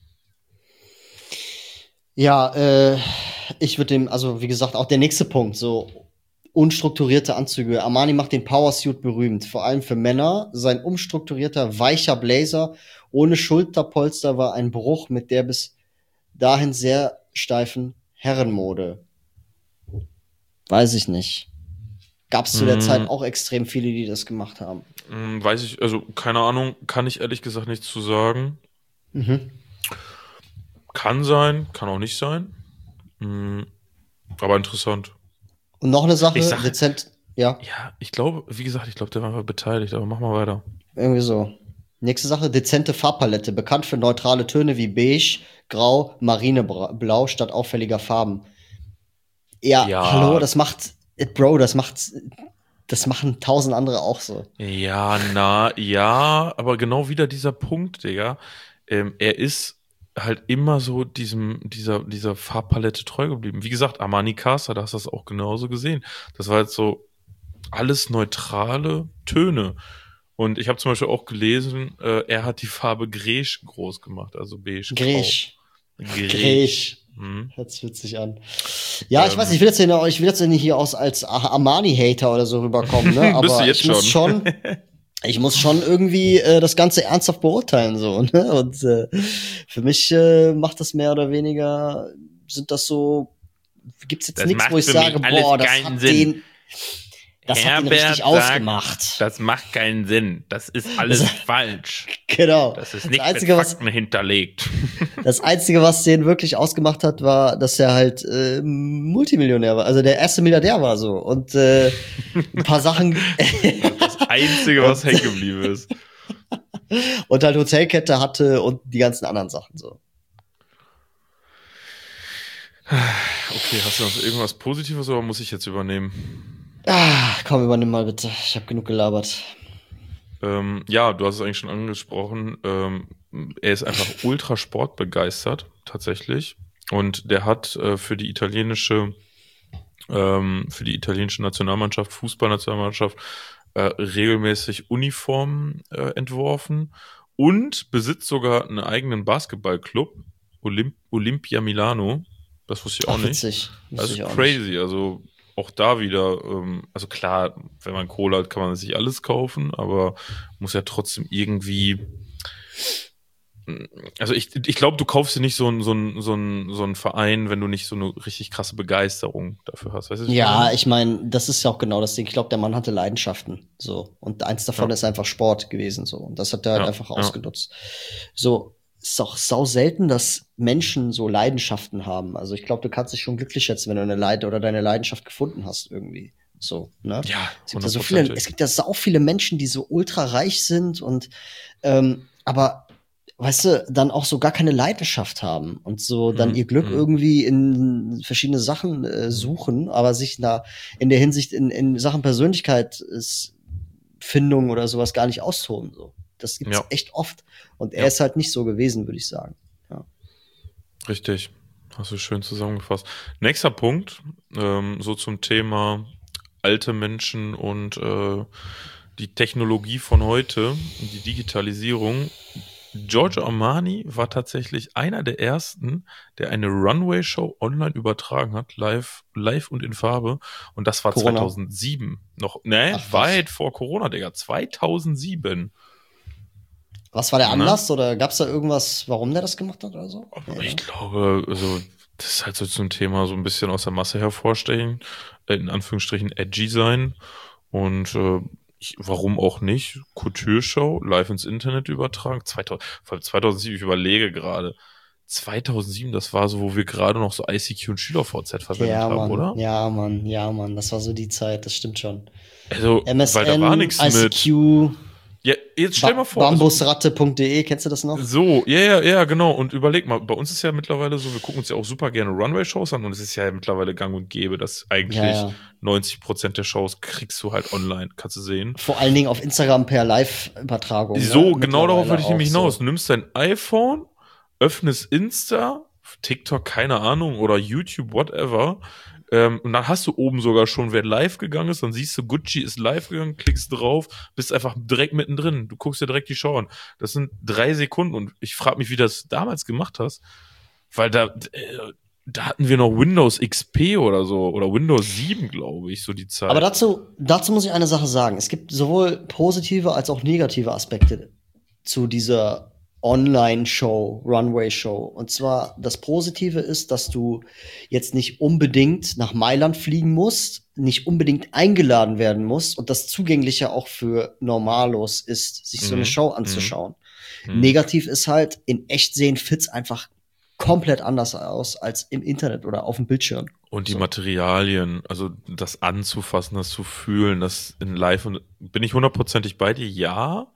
Ja, ich würde dem, also wie gesagt, auch der nächste Punkt, so unstrukturierte Anzüge. Armani macht den Powersuit berühmt, vor allem für Männer. Sein umstrukturierter, weicher Blazer ohne Schulterpolster war ein Bruch mit der bis dahin sehr steifen Herrenmode. Weiß ich nicht. Gab es zu der Zeit Hm, auch extrem viele, die das gemacht haben. weiß ich, also keine Ahnung, kann ich ehrlich gesagt nichts zu sagen. Mhm. Kann sein, kann auch nicht sein. Hm, aber interessant. Und noch eine Ich Sache, sag, dezent, ja, ja, ich glaube, wie gesagt, der war einfach beteiligt, aber mach mal weiter. irgendwie so. Nächste Sache, dezente Farbpalette, bekannt für neutrale Töne wie beige, grau, marineblau statt auffälliger Farben. Ja, hallo, Ja, Bro, das machen tausend andere auch so. ja, aber genau wieder dieser Punkt, Digga. Er ist halt immer so dieser Farbpalette treu geblieben. Wie gesagt, Armani Casa, da hast du das auch genauso gesehen. Das war jetzt so alles neutrale Töne. Und ich habe zum Beispiel auch gelesen, er hat die Farbe Grège groß gemacht, also beige-grau. Gräsch. Grège. Gräsch. Hm. Hört sich witzig an. Ja, ich weiß nicht, Ähm, ich will jetzt ja nicht hier als Armani-Hater oder so rüberkommen, ne? bist du Aber jetzt schon? ich muss schon irgendwie das Ganze ernsthaft beurteilen, so, ne? Und für mich macht das mehr oder weniger, sind das so, gibt's jetzt Das nichts, wo macht ich für mich sage, alles boah, keinen Sinn. das hat den richtig Herbert sagt, ausgemacht. das macht keinen Sinn. Das ist Das, alles falsch. genau. Das ist Das nicht mit Einzige, was, Fakten hinterlegt. Das Einzige, was den wirklich ausgemacht hat, war, dass er halt Multimillionär war. Also der erste Milliardär war so. Und ein paar Sachen Das Einzige, was und, hängen geblieben ist. und halt Hotelkette hatte und die ganzen anderen Sachen so. Okay, hast du noch irgendwas Positives oder muss ich jetzt übernehmen? Komm, übernimm mal bitte. Ich habe genug gelabert. Ja, du hast es eigentlich schon angesprochen. Er ist einfach ultra sportbegeistert, tatsächlich. Und der hat für die italienische Nationalmannschaft, Fußballnationalmannschaft, regelmäßig Uniformen entworfen und besitzt sogar einen eigenen Basketballclub, Olympia Milano. Das wusste ich auch Ach, nicht. witzig. Das Wusste ist ich auch nicht. crazy. Also auch da wieder, also klar, wenn man Kohle hat, kann man sich alles kaufen, aber muss ja trotzdem irgendwie. Also ich glaube, du kaufst dir nicht so einen Verein, wenn du nicht so eine richtig krasse Begeisterung dafür hast. Weißt du, was ich Ja, meine? ich meine, das ist ja auch genau das Ding. Ich glaube, der Mann hatte Leidenschaften. So. Und eins davon Ja, ist einfach Sport gewesen. So. Und das hat er halt ja, einfach ja. ausgenutzt. So. ist doch sau selten, dass Menschen so Leidenschaften haben. Also ich glaube, du kannst dich schon glücklich schätzen, wenn du deine Leidenschaft gefunden hast irgendwie. So, ne? Ja, Es gibt ja so viele, 100%. es gibt ja sau viele Menschen, die so ultra reich sind und aber weißt du, dann auch so gar keine Leidenschaft haben und so dann ihr Glück irgendwie in verschiedene Sachen suchen, aber sich da in der Hinsicht in Sachen Persönlichkeitsfindung oder sowas gar nicht austoben. So. Das gibt's Ja, echt oft. Und er ja, ist halt nicht so gewesen, würde ich sagen. Ja. richtig. Hast du schön zusammengefasst. Nächster Punkt, so zum Thema alte Menschen und die Technologie von heute, die Digitalisierung. Giorgio Armani war tatsächlich einer der ersten, der eine Runway-Show online übertragen hat, live und in Farbe. Und das war Corona. 2007. Noch, ne, Ach was. weit vor Corona, Digga. 2007. Was war der Ne? Anlass oder gab's da irgendwas, warum der das gemacht hat oder so? Aber Nee, ich ne? glaube, also, das ist halt so zum Thema so ein bisschen aus der Masse hervorstechen, in Anführungsstrichen edgy sein. Und warum auch nicht? Couture-Show live ins Internet übertragen. 2000, vor allem 2007, ich überlege gerade. 2007, das war so, wo wir gerade noch so ICQ und SchülerVZ verwendet Ja, haben, Mann, oder? ja, Mann, ja, Mann. Das war so die Zeit, das stimmt schon. Also, weil da war MSN, nichts mit. ICQ, Ja, jetzt stell mal vor, also bambusratte.de, kennst du das noch? so, ja, ja, ja, genau. Und überleg mal, bei uns ist ja mittlerweile so, wir gucken uns ja auch super gerne Runway-Shows an und es ist ja mittlerweile gang und gäbe, dass Ja, eigentlich ja. 90% der Shows kriegst du halt online, kannst du sehen. Vor allen Dingen auf Instagram per Live-Übertragung, ne? So, genau darauf Mittlerweile wollte ich auch nämlich hinaus. Du so. nimmst dein iPhone, öffnest Insta, TikTok, keine Ahnung, oder YouTube, whatever. Und dann hast du oben sogar schon, wer live gegangen ist. Dann siehst du, Gucci ist live gegangen, klickst drauf, bist einfach direkt mittendrin. Du guckst dir direkt die Show an. Das sind 3 Sekunden. Und ich frage mich, wie du das damals gemacht hast. Weil da hatten wir noch Windows XP oder so. Oder Windows 7, glaube ich, so die Aber Zeit. dazu muss ich eine Sache sagen. Es gibt sowohl positive als auch negative Aspekte zu dieser Online-Show, Runway-Show. Und zwar das Positive ist, dass du jetzt nicht unbedingt nach Mailand fliegen musst, nicht unbedingt eingeladen werden musst und das zugänglicher auch für Normalos ist, sich so eine Mhm. Show Mhm. anzuschauen. Mhm. Negativ ist halt, in echt sehen Fits einfach komplett anders aus als im Internet oder auf dem Bildschirm. Und die So. Materialien, also das anzufassen, das zu fühlen, das in live und bin ich hundertprozentig bei dir, ja,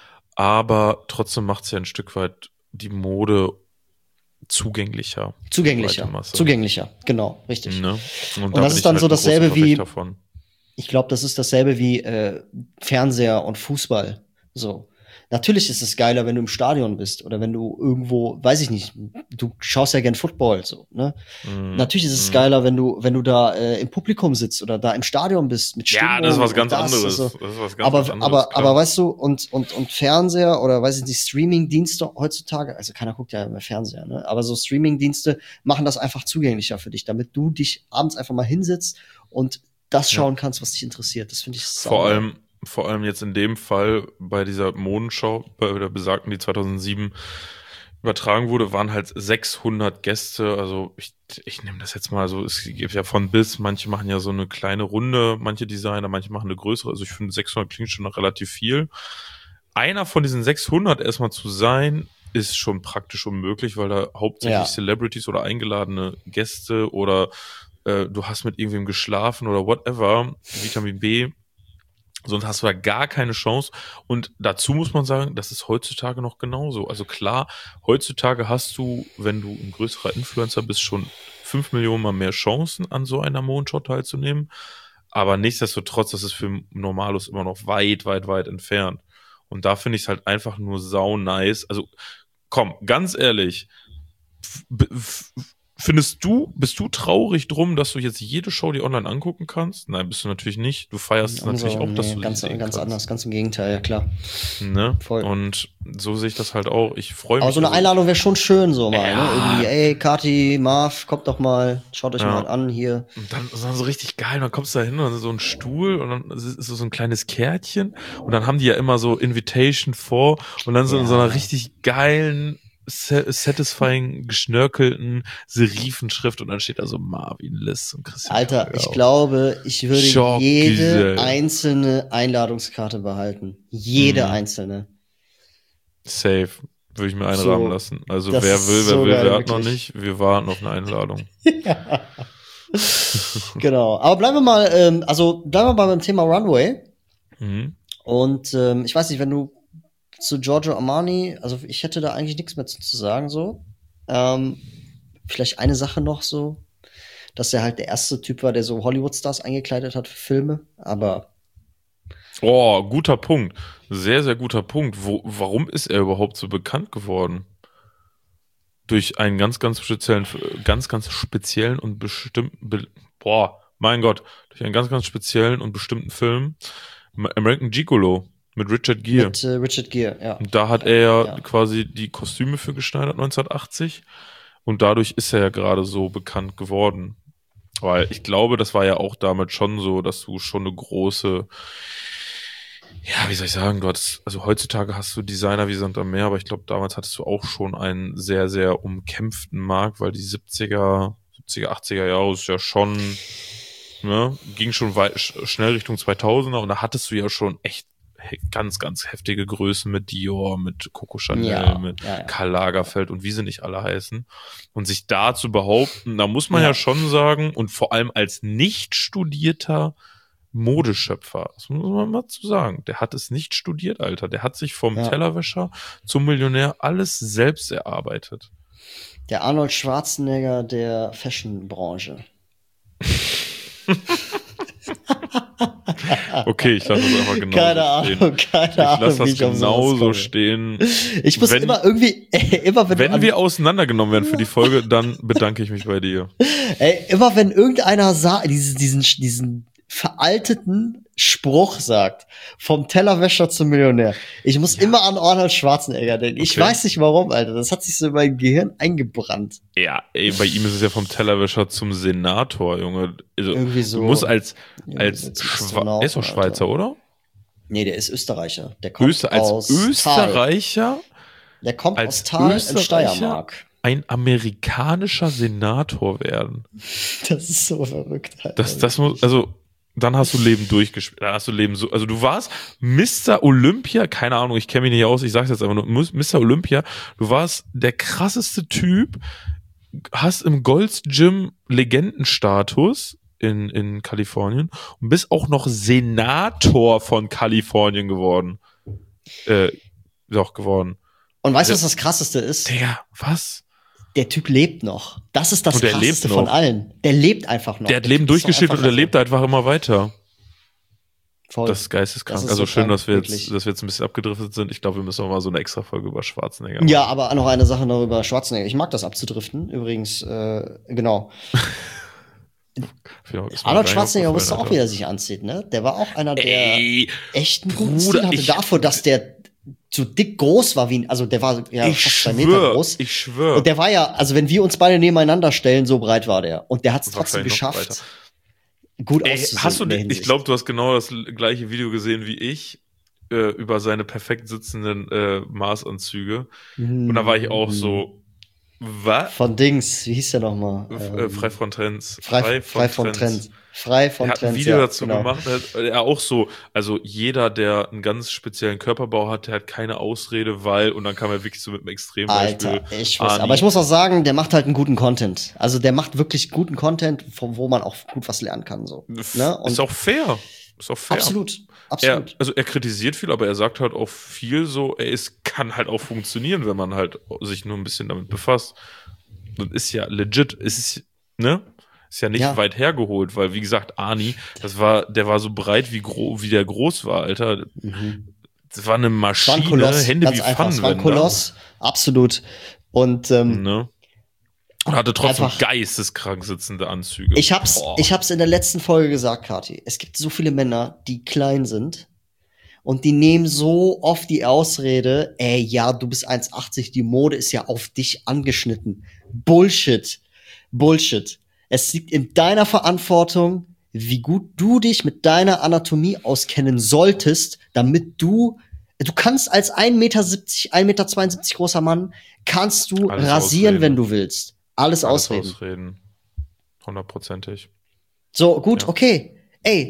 aber trotzdem macht es ja ein Stück weit die Mode zugänglicher für die breite Masse. Zugänglicher, genau, richtig. Ne? Und Und da das bin ist ich dann halt so ein großer dasselbe Verfechter wie, von. ich glaube, das ist dasselbe wie Fernseher und Fußball. So. Natürlich ist es geiler, wenn du im Stadion bist oder wenn du irgendwo, weiß ich nicht, du schaust ja gern Football, so, ne? Mhm. Natürlich ist es Mhm. geiler, wenn du da im Publikum sitzt oder da im Stadion bist mit Ja, das ist Stimmung was und ganz das. anderes. Also, Das ist was ganz anderes, aber klar. weißt du, und Fernseher oder weiß ich nicht, Streamingdienste heutzutage, also keiner guckt ja mehr Fernseher, ne? Aber so Streamingdienste machen das einfach zugänglicher für dich, damit du dich abends einfach mal hinsetzt und das Ja. schauen kannst, was dich interessiert. Das finde ich Vor saugeil. allem jetzt in dem Fall bei dieser Modenschau, bei der besagten, die 2007 übertragen wurde, waren halt 600 Gäste. Also ich nehme das jetzt mal so, es gibt ja von bis, manche machen ja so eine kleine Runde, manche Designer, manche machen eine größere. Also ich finde 600 klingt schon noch relativ viel. Einer von diesen 600 erstmal zu sein, ist schon praktisch unmöglich, weil da hauptsächlich Ja. Celebrities oder eingeladene Gäste oder du hast mit irgendwem geschlafen oder whatever, Vitamin B, sonst hast du da gar keine Chance. Und dazu muss man sagen, das ist heutzutage noch genauso. Also klar, heutzutage hast du, wenn du ein größerer Influencer bist, schon 5 Millionen mal mehr Chancen, an so einer Mondshow teilzunehmen. Aber nichtsdestotrotz, das ist für Normalos immer noch weit, weit, weit entfernt. Und da finde ich es halt einfach nur sau nice. Also komm, ganz ehrlich, bist du traurig drum, dass du jetzt jede Show dir online angucken kannst? Nein, bist du natürlich nicht. Du feierst es natürlich auch, dass Nee, du sie sehen ganz kannst. anders, ganz im Gegenteil, ja klar. Ne? Voll. Und so sehe ich das halt auch. Ich freue Aber mich. so eine Also, Einladung wäre schon schön, so mal, ne? ja, Irgendwie, ey, Kati, Marv, kommt doch mal, schaut euch ja. mal an hier. Und dann so richtig geil. Dann kommst du da hin und dann ist so ein Stuhl und dann ist so ein kleines Kärtchen. Und dann haben die ja immer so Invitation vor und dann so in so einer Ja. richtig geilen, satisfying, geschnörkelten Serifenschrift und dann steht da so Marvin Liss und Christian Alter, Kappel ich auch. glaube, ich würde Schock, jede Giselle. einzelne Einladungskarte behalten. Jede Mhm. einzelne. Safe. Würde ich mir So, einrahmen lassen. Also das wer ist will, so wer geil, hat noch wirklich. nicht. Wir warten auf eine Einladung. Genau. Aber bleiben wir mal beim Thema Runway. Mhm. Und ich weiß nicht, wenn du zu Giorgio Armani, also ich hätte da eigentlich nichts mehr zu sagen, so. Ähm, Vielleicht eine Sache noch so, dass er halt der erste Typ war, der so Hollywood-Stars eingekleidet hat für Filme. Aber Oh, guter Punkt. Sehr, sehr guter Punkt. Warum ist er überhaupt so bekannt geworden? Durch einen ganz, ganz speziellen und bestimmten, mein Gott, durch einen ganz, ganz speziellen und bestimmten Film, American Gigolo mit Richard Gere. mit Richard Gere, ja. Und da hat er ja Ja. quasi die Kostüme für geschneidert 1980 und dadurch ist er ja gerade so bekannt geworden. Weil ich glaube, das war ja auch damit schon so, dass du schon eine große, ja, wie soll ich sagen, also heutzutage hast du Designer wie Sand am Meer, aber ich glaube, damals hattest du auch schon einen sehr, sehr umkämpften Markt, weil die 70er, 80er Jahre ist ja schon, ne, ging schon weit, schnell Richtung 2000er und da hattest du ja schon echt ganz, ganz heftige Größen mit Dior, mit Coco Chanel, Ja, mit ja, ja. Karl Lagerfeld und wie sie nicht alle heißen. Und sich da zu behaupten, da muss man Ja. ja schon sagen, und vor allem als nicht studierter Modeschöpfer, das muss man mal zu sagen, der hat es nicht studiert, Alter. Der hat sich vom Ja. Tellerwäscher zum Millionär alles selbst erarbeitet. Der Arnold Schwarzenegger der Fashion-Branche. Okay, ich lasse das einfach genauso Keine stehen. Ahnung, keine Ich lasse Ahnung, wie das ich auf sowas genauso komme. stehen. Ich muss Wenn- immer irgendwie, immer wenn, du Wenn an, wir auseinandergenommen werden für die Folge, dann bedanke ich mich bei dir. immer wenn irgendeiner diesen veralteten Spruch sagt, vom Tellerwäscher zum Millionär. Ich muss immer an Arnold Schwarzenegger denken. Ich Okay. weiß nicht warum, Alter. Das hat sich so in mein Gehirn eingebrannt. Ja, ey, bei ihm ist es ja vom Tellerwäscher zum Senator, Junge. Also, Irgendwie so. du musst als Irgendwie so zum Astronauten, er ist doch Schweizer, Alter. oder? Nee, der ist Österreicher. Der kommt Als aus Thal. Österreicher, Der kommt als aus Thal in Österreicher Steiermark. ein amerikanischer Senator werden. Das ist so verrückt, Alter. Das muss, also, dann hast du Leben durchgespielt. Dann hast du Leben so, also du warst Mr. Olympia, keine Ahnung, ich kenne mich nicht aus, ich sag's jetzt einfach nur, Mr. Olympia, du warst der krasseste Typ, hast im Gold's Gym Legendenstatus in Kalifornien und bist auch noch Senator von Kalifornien geworden. Geworden. Und weißt du, was das Krasseste ist? Digga, was? Der Typ lebt noch. Das ist das Und der lebt Krasseste noch. von allen. Der lebt einfach noch. Der hat Der Leben Typ ist doch durchgespielt und einfach der lebt einfach immer weiter. voll. Das ist geisteskrank. Das ist Also so schön, krank, dass wir wirklich. jetzt ein bisschen abgedriftet sind. Ich glaube, wir müssen noch mal so eine extra Folge über Schwarzenegger machen. Ja, aber noch eine Sache noch über Schwarzenegger. Ich mag das abzudriften. Übrigens, genau. Ja, ist mir Arnold gar nicht Schwarzenegger wusste aufgefallen, auch, wie er sich anzieht, ne? Der war auch einer, der Ey, echt einen guten Bruder, Stil hatte. Dafür, dass der so dick groß war wie also der war ja ich fast 2 Meter schwör, groß. ich schwör. Und der war ja, also wenn wir uns beide nebeneinander stellen, so breit war der. Und der hat es trotzdem Wahrscheinlich noch geschafft, gut Ey, auszusehen. hast du in der ich Hinsicht. glaube, du hast genau das gleiche Video gesehen wie ich über seine perfekt sitzenden Maßanzüge. Und da war ich auch so, was? Von Dings, wie hieß der nochmal? Frei von Trends. Frei von Trends. Frei von Er hat ein Trends. Video ja, dazu genau. gemacht, er auch so, also jeder, der einen ganz speziellen Körperbau hat, der hat keine Ausrede, weil, und dann kam er wirklich so mit einem Extrembeispiel. Alter, ich weiß. Arnie. Aber ich muss auch sagen, der macht halt einen guten Content. Also der macht wirklich guten Content, von wo man auch gut was lernen kann. So. Ne? Und Ist auch fair. Ist auch fair. absolut, absolut. Er kritisiert viel, aber er sagt halt auch viel so, es kann halt auch funktionieren, wenn man halt sich nur ein bisschen damit befasst. Das ist ja legit. Es ist, ne? Ist ja nicht Ja. weit hergeholt, weil, wie gesagt, Arnie, der war so breit, wie der groß war, Alter. Das war eine Es war Maschine, ein Koloss, Hände ganz wie einfach. Es war ein Pfannenwender. Koloss, absolut. Und Ne? Und hatte trotzdem Einfach- geisteskrank sitzende Anzüge. ich hab's in der letzten Folge gesagt, Kati. Es gibt so viele Männer, die klein sind und die nehmen so oft die Ausrede, ja, du bist 1,80, die Mode ist ja auf dich angeschnitten. Bullshit. Es liegt in deiner Verantwortung, wie gut du dich mit deiner Anatomie auskennen solltest, damit du kannst als 1,70 Meter, 1,72 Meter großer Mann, kannst du Alles rasieren, ausreden. wenn du willst. Alles Alles ausreden. ausreden. 100%ig. So, gut, Ja. okay. Ey,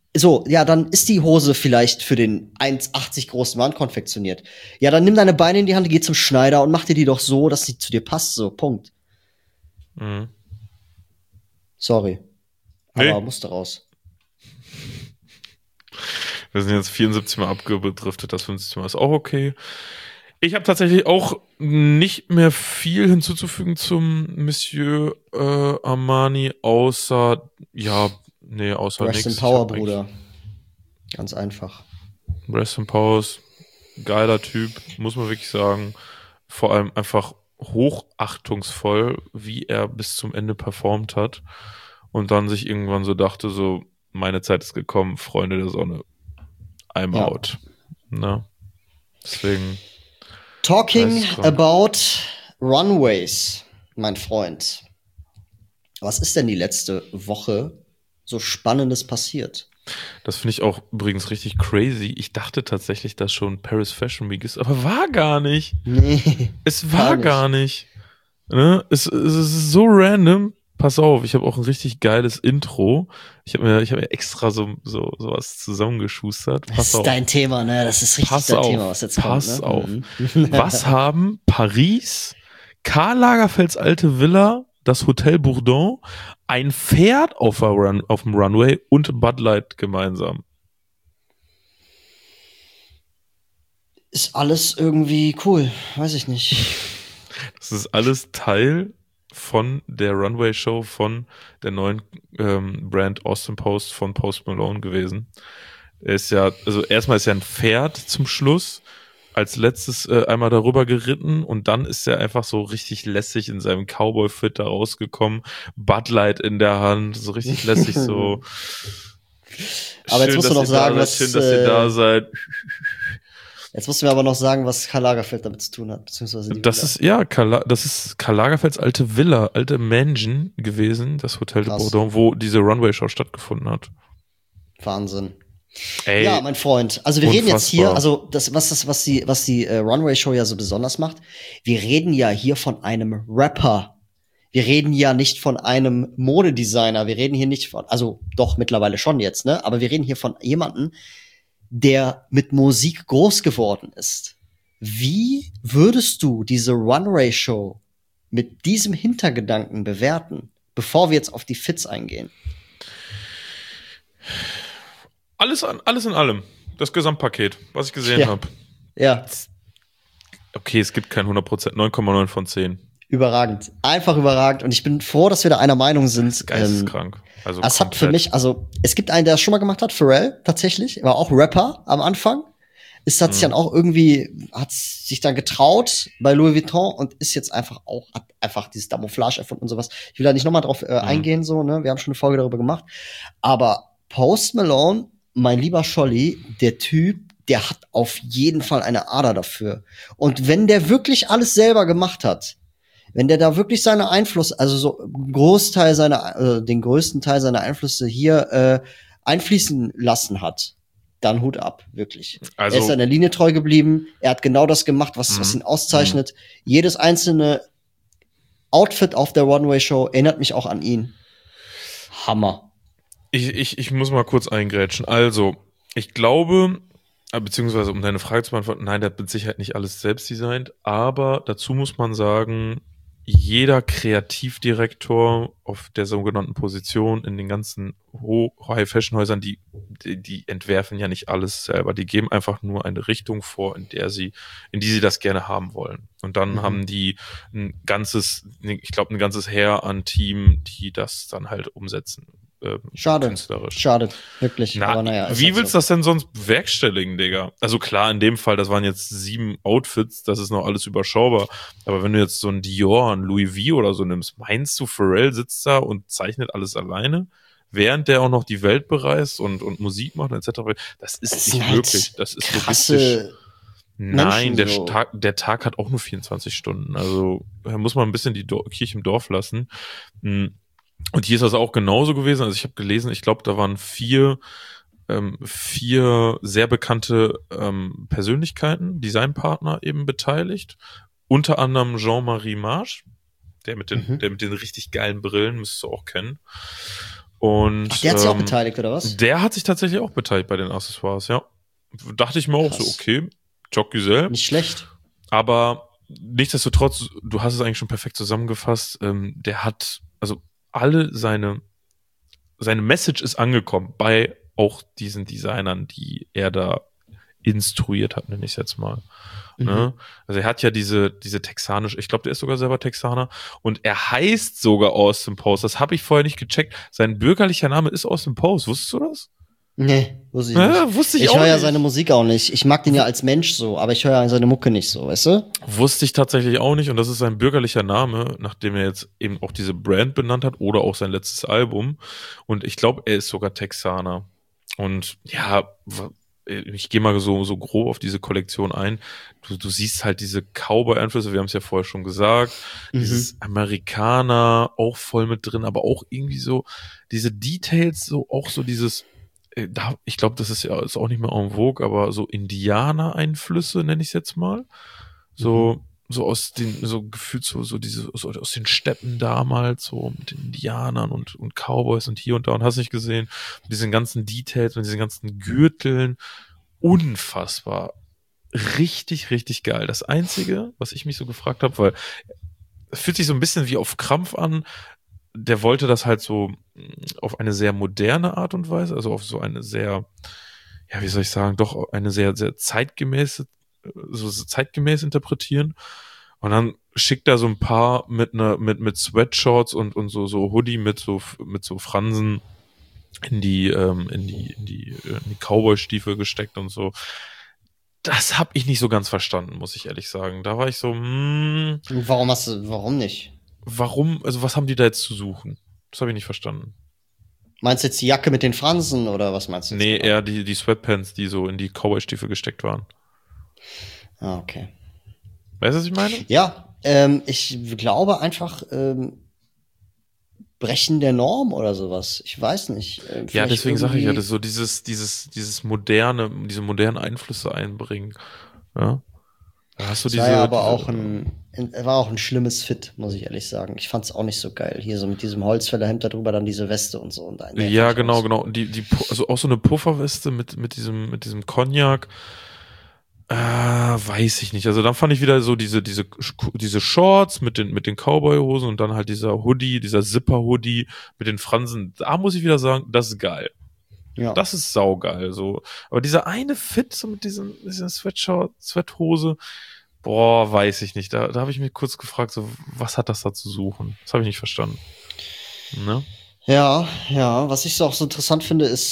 So, ja, dann ist die Hose vielleicht für den 1,80 großen Mann konfektioniert. Ja, dann nimm deine Beine in die Hand, geh zum Schneider und mach dir die doch so, dass sie zu dir passt, so, Punkt. Mhm. Sorry. Nee. Aber musste raus. Wir sind jetzt 74 Mal abgedriftet, das 50 Mal ist auch okay. Ich habe tatsächlich auch nicht mehr viel hinzuzufügen zum Monsieur Armani, außer Rest in nichts. Power, Bruder. Ganz einfach. Rest in Powers, geiler Typ, muss man wirklich sagen. Vor allem einfach hochachtungsvoll, wie er bis zum Ende performt hat. Und dann sich irgendwann so dachte, so, meine Zeit ist gekommen, Freunde der Sonne. I'm Ja. out. Na? Deswegen. Talking geisteskrank. about Runways, mein Freund. Was ist denn die letzte Woche so Spannendes passiert? Das finde ich auch übrigens richtig crazy. Ich dachte tatsächlich, dass schon Paris Fashion Week ist, aber war gar nicht. Nee. Es war gar nicht. Ne? Es ist so random. Pass auf, ich habe auch ein richtig geiles Intro. Ich habe mir extra sowas zusammengeschustert. Das Pass ist auf. dein Thema, ne? Das ist richtig dein Thema, was jetzt Pass kommt. auf. Ne? Was haben Paris, Karl Lagerfelds alte Villa, das Hotel Bourdon, ein Pferd auf dem Runway und Bud Light gemeinsam? Ist alles irgendwie cool, weiß ich nicht. Das ist alles Teil von der Runway-Show von der neuen Brand Austin Post von Post Malone gewesen. Er ist ja, also erstmal ist er ein Pferd zum Schluss, als letztes einmal darüber geritten und dann ist er einfach so richtig lässig in seinem Cowboy-Fit da rausgekommen, Bud Light in der Hand, so richtig lässig so. Aber jetzt musst du noch sagen, schön, dass ihr da seid. Jetzt musst du mir aber noch sagen, was Karl Lagerfeld damit zu tun hat, beziehungsweise die Das Villa. ist, das ist Karl Lagerfelds alte Villa, alte Mansion gewesen, das Hotel de Bourdon, wo diese Runway-Show stattgefunden hat. Wahnsinn. Ey, ja, mein Freund. Also wir reden jetzt hier, unfassbar. also was die Runway-Show ja so besonders macht, wir reden ja hier von einem Rapper. Wir reden ja nicht von einem Modedesigner. Wir reden hier nicht von, also doch mittlerweile schon jetzt, ne? Aber wir reden hier von jemandem, der mit Musik groß geworden ist. Wie würdest du diese Runway-Show mit diesem Hintergedanken bewerten, bevor wir jetzt auf die Fits eingehen? Alles in allem. Das Gesamtpaket, was ich gesehen habe. Ja. Okay, es gibt kein 100%, 9,9 von 10. Überragend. Einfach überragend. Und ich bin froh, dass wir da einer Meinung sind. Geisteskrank. Also es hat für mich, also es gibt einen, der es schon mal gemacht hat, Pharrell tatsächlich, war auch Rapper am Anfang. Hat sich dann auch irgendwie, hat sich dann getraut bei Louis Vuitton und ist jetzt einfach auch, hat einfach dieses Camouflage erfunden und sowas. Ich will da nicht nochmal drauf eingehen, so, ne? Wir haben schon eine Folge darüber gemacht. Aber Post Malone, mein lieber Scholli, der Typ, der hat auf jeden Fall eine Ader dafür. Und wenn der wirklich alles selber gemacht hat, wenn der da wirklich seine Einfluss, also so Großteil seiner, den größten Teil seiner Einflüsse hier einfließen lassen hat, dann Hut ab, wirklich. Also, er ist seiner Linie treu geblieben. Er hat genau das gemacht, was ihn auszeichnet. Jedes einzelne Outfit auf der Runway-Show erinnert mich auch an ihn. Hammer. Ich muss mal kurz eingrätschen. Also, ich glaube, beziehungsweise um deine Frage zu beantworten, nein, der hat mit Sicherheit nicht alles selbst designt, aber dazu muss man sagen, jeder Kreativdirektor auf der sogenannten Position in den ganzen High-Fashion-Häusern, die entwerfen ja nicht alles selber. Die geben einfach nur eine Richtung vor, in die sie das gerne haben wollen. Und dann haben die ein ganzes Heer an Team, die das dann halt umsetzen. Schade, wirklich. Aber naja, wie willst du das denn sonst bewerkstelligen, Digga? Also klar, in dem Fall, das waren jetzt 7 Outfits, das ist noch alles überschaubar. Aber wenn du jetzt so ein Dior, ein Louis V oder so nimmst, meinst du, Pharrell sitzt da und zeichnet alles alleine? Während der auch noch die Welt bereist und Musik macht, etc. Das ist nicht möglich. Das ist logistisch. Nein, der Tag hat auch nur 24 Stunden. Also da muss man ein bisschen die Kirche im Dorf lassen. Und hier ist das auch genauso gewesen. Also ich habe gelesen, ich glaube, da waren 4 sehr bekannte Persönlichkeiten, Designpartner eben beteiligt. Unter anderem Jean-Marie March, der mit den richtig geilen Brillen, müsstest du auch kennen. Und Der hat sich auch beteiligt, oder was? der hat sich tatsächlich auch beteiligt bei den Accessoires, ja. Dachte ich mir auch so, Krass. okay, Jock Güzel. Nicht schlecht. Aber nichtsdestotrotz, du hast es eigentlich schon perfekt zusammengefasst. Der hat, also alle seine Message ist angekommen bei auch diesen Designern, die er da instruiert hat, nenne ich es jetzt mal. Ne? Also er hat ja diese texanisch, ich glaube, der ist sogar selber Texaner und er heißt sogar Austin Post. Das habe ich vorher nicht gecheckt. Sein bürgerlicher Name ist Austin Post. Wusstest du das? Nee, wusste ich Ja, nicht. wusste ich Ich auch höre ja nicht. seine Musik auch nicht. Ich mag den ja als Mensch so, aber ich höre ja seine Mucke nicht so, weißt du? Wusste ich tatsächlich auch nicht und das ist sein bürgerlicher Name, nachdem er jetzt eben auch diese Brand benannt hat oder auch sein letztes Album. Und ich glaube, er ist sogar Texaner. Und ja, ich gehe mal so grob auf diese Kollektion ein. Du siehst halt diese Cowboy-Einflüsse, wir haben es ja vorher schon gesagt, dieses Amerikaner auch voll mit drin, aber auch irgendwie so diese Details, so auch so dieses ich glaube, das ist auch nicht mehr en vogue, aber so Indianer-Einflüsse, nenne ich es jetzt mal. So aus den, so gefühlt so diese, so aus den Steppen damals, so mit den Indianern und Cowboys und hier und da und hast nicht gesehen, mit diesen ganzen Details und diesen ganzen Gürteln. Unfassbar. Richtig, richtig geil. Das Einzige, was ich mich so gefragt habe, weil es fühlt sich so ein bisschen wie auf Krampf an, der wollte das halt so auf eine sehr moderne Art und Weise, also auf so eine sehr, ja, wie soll ich sagen, doch eine sehr, sehr zeitgemäße, so zeitgemäß interpretieren. Und dann schickt er so ein paar mit Sweatshorts und so Hoodie mit so Fransen in die Cowboy-Stiefel gesteckt und so. Das habe ich nicht so ganz verstanden, muss ich ehrlich sagen. Da war ich so, Warum nicht? warum, also was haben die da jetzt zu suchen? Das habe ich nicht verstanden. Meinst du jetzt die Jacke mit den Fransen oder was meinst du jetzt Nee, genau? eher die Sweatpants, die so in die Cowboy-Stiefel gesteckt waren. Ah, okay. Weißt du, was ich meine? Ja, ich glaube einfach, Brechen der Norm oder sowas. Ich weiß nicht. Ja, Vielleicht deswegen sage ich ja, irgendwie. das so dieses moderne, diese modernen Einflüsse einbringen. Ja. Da hast du Es war ja aber diese, auch war auch ein schlimmes Fit, muss ich ehrlich sagen. Ich fand's auch nicht so geil. Hier so mit diesem Holzfällerhemd da drüber, dann diese Weste und so. Und nee, fand ja, ich auch nicht genau, so genau. cool. Also auch so eine Pufferweste mit diesem Cognac. Weiß ich nicht. Also dann fand ich wieder so diese Shorts mit den Cowboy-Hosen und dann halt dieser Hoodie, dieser Zipper-Hoodie mit den Fransen. Da muss ich wieder sagen, das ist geil. Ja. Das ist saugeil, so. Aber dieser eine Fit, so mit dieser Sweathose, boah, weiß ich nicht. Da habe ich mich kurz gefragt, so, was hat das da zu suchen? Das habe ich nicht verstanden. Ne? Ja, ja. Was ich so auch so interessant finde, ist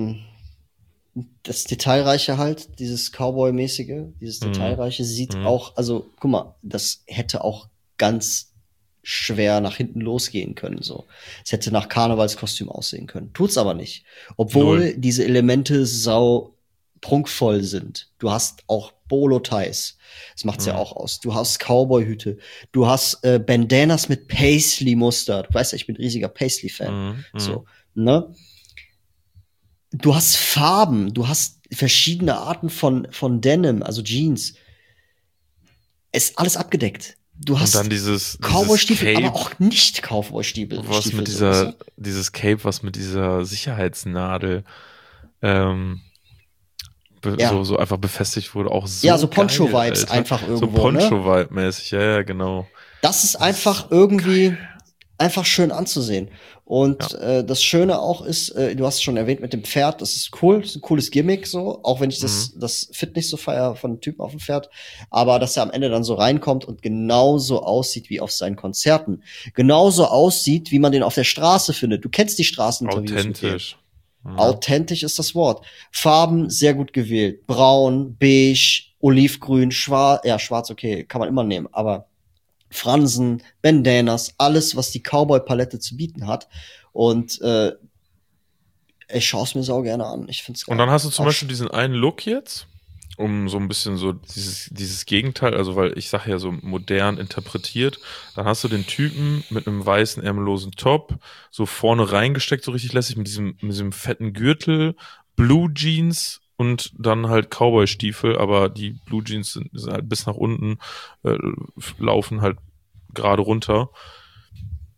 das Detailreiche halt, dieses Cowboy-mäßige, dieses Mhm. Detailreiche sieht Mhm. auch, also guck mal, das hätte auch ganz schwer nach hinten losgehen können, so. Es hätte nach Karnevalskostüm aussehen können. Tut's aber nicht. Null. Obwohl diese Elemente sau prunkvoll sind. Du hast auch Bolo-Ties. Das macht's ja Mhm. auch aus. Du hast Cowboy-Hüte. Du hast Bandanas mit Paisley-Muster. Du weißt ja, ich bin riesiger Paisley-Fan. Mhm. Mhm. So, ne? Du hast Farben, du hast verschiedene Arten von Denim, also Jeans. Es ist alles abgedeckt. Du Und dann hast dieses Cowboy-Stiefel, aber Cape, auch nicht Cowboy-Stiefel, was mit so, weißt du? dieses Cape, was mit dieser Sicherheitsnadel, ähm, Ja. so einfach befestigt wurde, auch Ja, so so geil, Poncho-Vibes Alter. einfach So irgendwo, ne? Poncho-Vibe-mäßig, ja, ja, genau. Das ist einfach So irgendwie geil. einfach schön anzusehen. Ja. Und das Schöne auch ist, du hast es schon erwähnt mit dem Pferd, das ist cool, das ist ein cooles Gimmick so, auch wenn ich Mhm. das Fit nicht so feier von dem Typen auf dem Pferd, aber dass er am Ende dann so reinkommt und genauso aussieht wie auf seinen Konzerten, genauso aussieht, wie man den auf der Straße findet. Du kennst die Straßeninterviews mit dem. Authentisch. Ja. Authentisch ist das Wort. Farben sehr gut gewählt. Braun, beige, olivgrün, schwarz, ja, schwarz okay, kann man immer nehmen, aber Fransen, Bandanas, alles, was die Cowboy-Palette zu bieten hat. Und ich schaue es mir sau gerne an. Ich find's Und dann geil. hast du zum Auch Beispiel diesen einen Look jetzt, um so ein bisschen so dieses Gegenteil, also weil ich sage ja so modern interpretiert, dann hast du den Typen mit einem weißen ärmellosen Top, so vorne reingesteckt, so richtig lässig, mit diesem fetten Gürtel, Blue Jeans und dann halt Cowboy-Stiefel, aber die Blue Jeans sind halt bis nach unten, laufen halt gerade runter.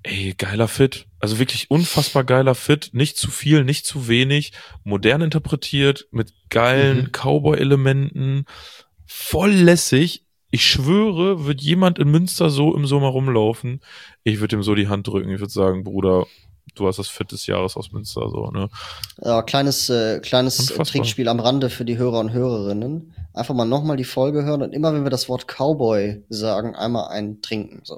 Ey, geiler Fit. Also wirklich unfassbar geiler Fit. Nicht zu viel, nicht zu wenig. Modern interpretiert, mit geilen Mhm. Cowboy-Elementen. Voll lässig. Ich schwöre, wird jemand in Münster so im Sommer rumlaufen. Ich würde ihm so die Hand drücken. Ich würde sagen, Bruder, du hast das Fit des Jahres aus Münster, so, ne? Ja, kleines Unfassbar. Trinkspiel am Rande für die Hörer und Hörerinnen. Einfach mal nochmal die Folge hören und immer, wenn wir das Wort Cowboy sagen, einmal einen trinken. So.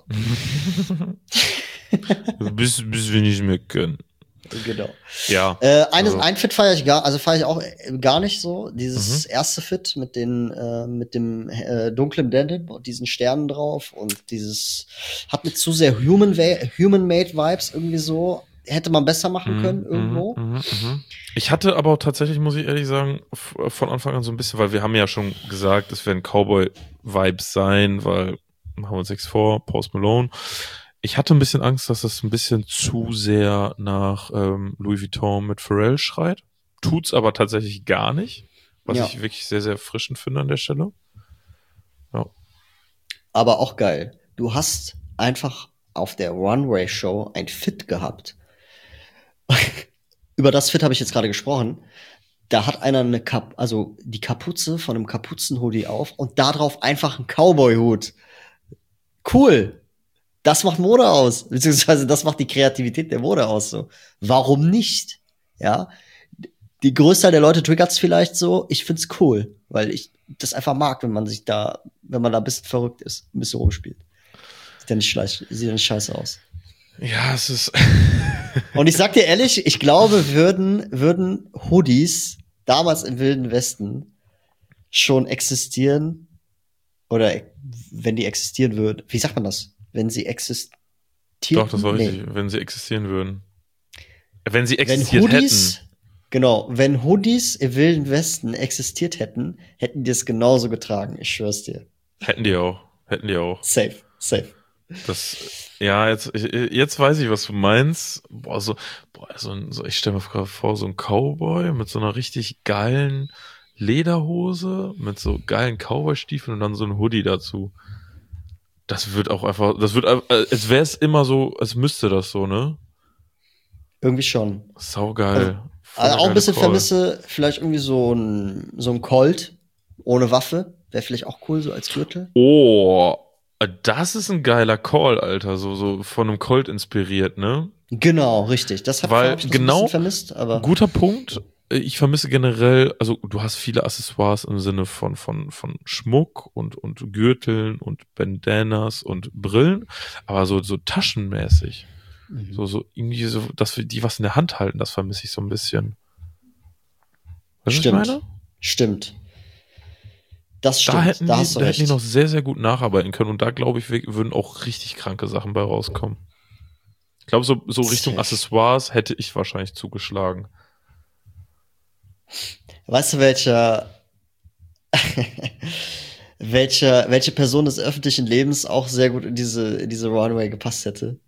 bis wir nicht mehr können. Genau. Ja. Ein Fit feiere ich feiere ich auch gar nicht so. Dieses Mhm. erste Fit mit mit dem dunklen Denim und diesen Sternen drauf und dieses hat mir zu sehr Human-Made Vibes irgendwie so. Hätte man besser machen können irgendwo. Ich hatte aber auch tatsächlich, muss ich ehrlich sagen, von Anfang an so ein bisschen, weil wir haben ja schon gesagt, es werden Cowboy-Vibes sein, weil, machen wir uns nichts vor, Post Malone. Ich hatte ein bisschen Angst, dass das ein bisschen zu sehr nach Louis Vuitton mit Pharrell schreit. Tut's aber tatsächlich gar nicht, was Ja, ich wirklich sehr, sehr erfrischend finde an der Stelle. Ja. aber auch geil. Du hast einfach auf der Runway-Show ein Fit gehabt. Über das Fit habe ich jetzt gerade gesprochen. Da hat einer also die Kapuze von einem Kapuzenhoodie auf und da drauf einfach ein Cowboy-Hut. Cool. Das macht Mode aus, beziehungsweise das macht die Kreativität der Mode aus. So, warum nicht? Ja, die Größte der Leute triggert's vielleicht so. Ich find's cool, weil ich das einfach mag, wenn man da ein bisschen verrückt ist, ein bisschen rumspielt. Sieht ja nicht scheiße aus. Ja, es ist. Und ich sag dir ehrlich, ich glaube, würden Hoodies damals im Wilden Westen schon existieren, oder wenn die existieren würden, wie sagt man das? Wenn sie existierten? Doch, das war Nee. richtig, wenn sie existieren würden. Wenn sie Wenn existiert hätten. Hoodies, genau, wenn Hoodies im Wilden Westen existiert hätten, hätten die es genauso getragen. Ich schwör's dir. Hätten die auch. Hätten die auch. Safe, safe. Ja, jetzt weiß ich, was du meinst. Ich stelle mir gerade vor, so ein Cowboy mit so einer richtig geilen Lederhose, mit so geilen Cowboy-Stiefeln und dann so ein Hoodie dazu. Als wäre es immer so, als müsste das so, ne? Irgendwie schon. Also, Saugeil. Voll also der auch ein geile bisschen Call. vermisse, vielleicht irgendwie so ein Colt ohne Waffe. Wäre vielleicht auch cool, so als Gürtel. Oh, das ist ein geiler Call, Alter. So von einem Colt inspiriert, ne? Genau, richtig. Weil Hab ich das ein bisschen genau, vermisst, aber guter Punkt. Ich vermisse generell, also du hast viele Accessoires im Sinne von Schmuck und Gürteln und Bandanas und Brillen, aber so taschenmäßig. mhm. So irgendwie so, dass wir die was in der Hand halten, das vermisse ich so ein bisschen. Weißt du, was ich meine? Stimmt. Stimmt. Das Da stimmt. Da hast du da hätten die noch recht. sehr, sehr gut nacharbeiten können und da glaube ich, würden auch richtig kranke Sachen bei rauskommen. Ich glaube, so Richtung Safe. Accessoires hätte ich wahrscheinlich zugeschlagen. Weißt du, welche Person des öffentlichen Lebens auch sehr gut in in diese Runway gepasst hätte?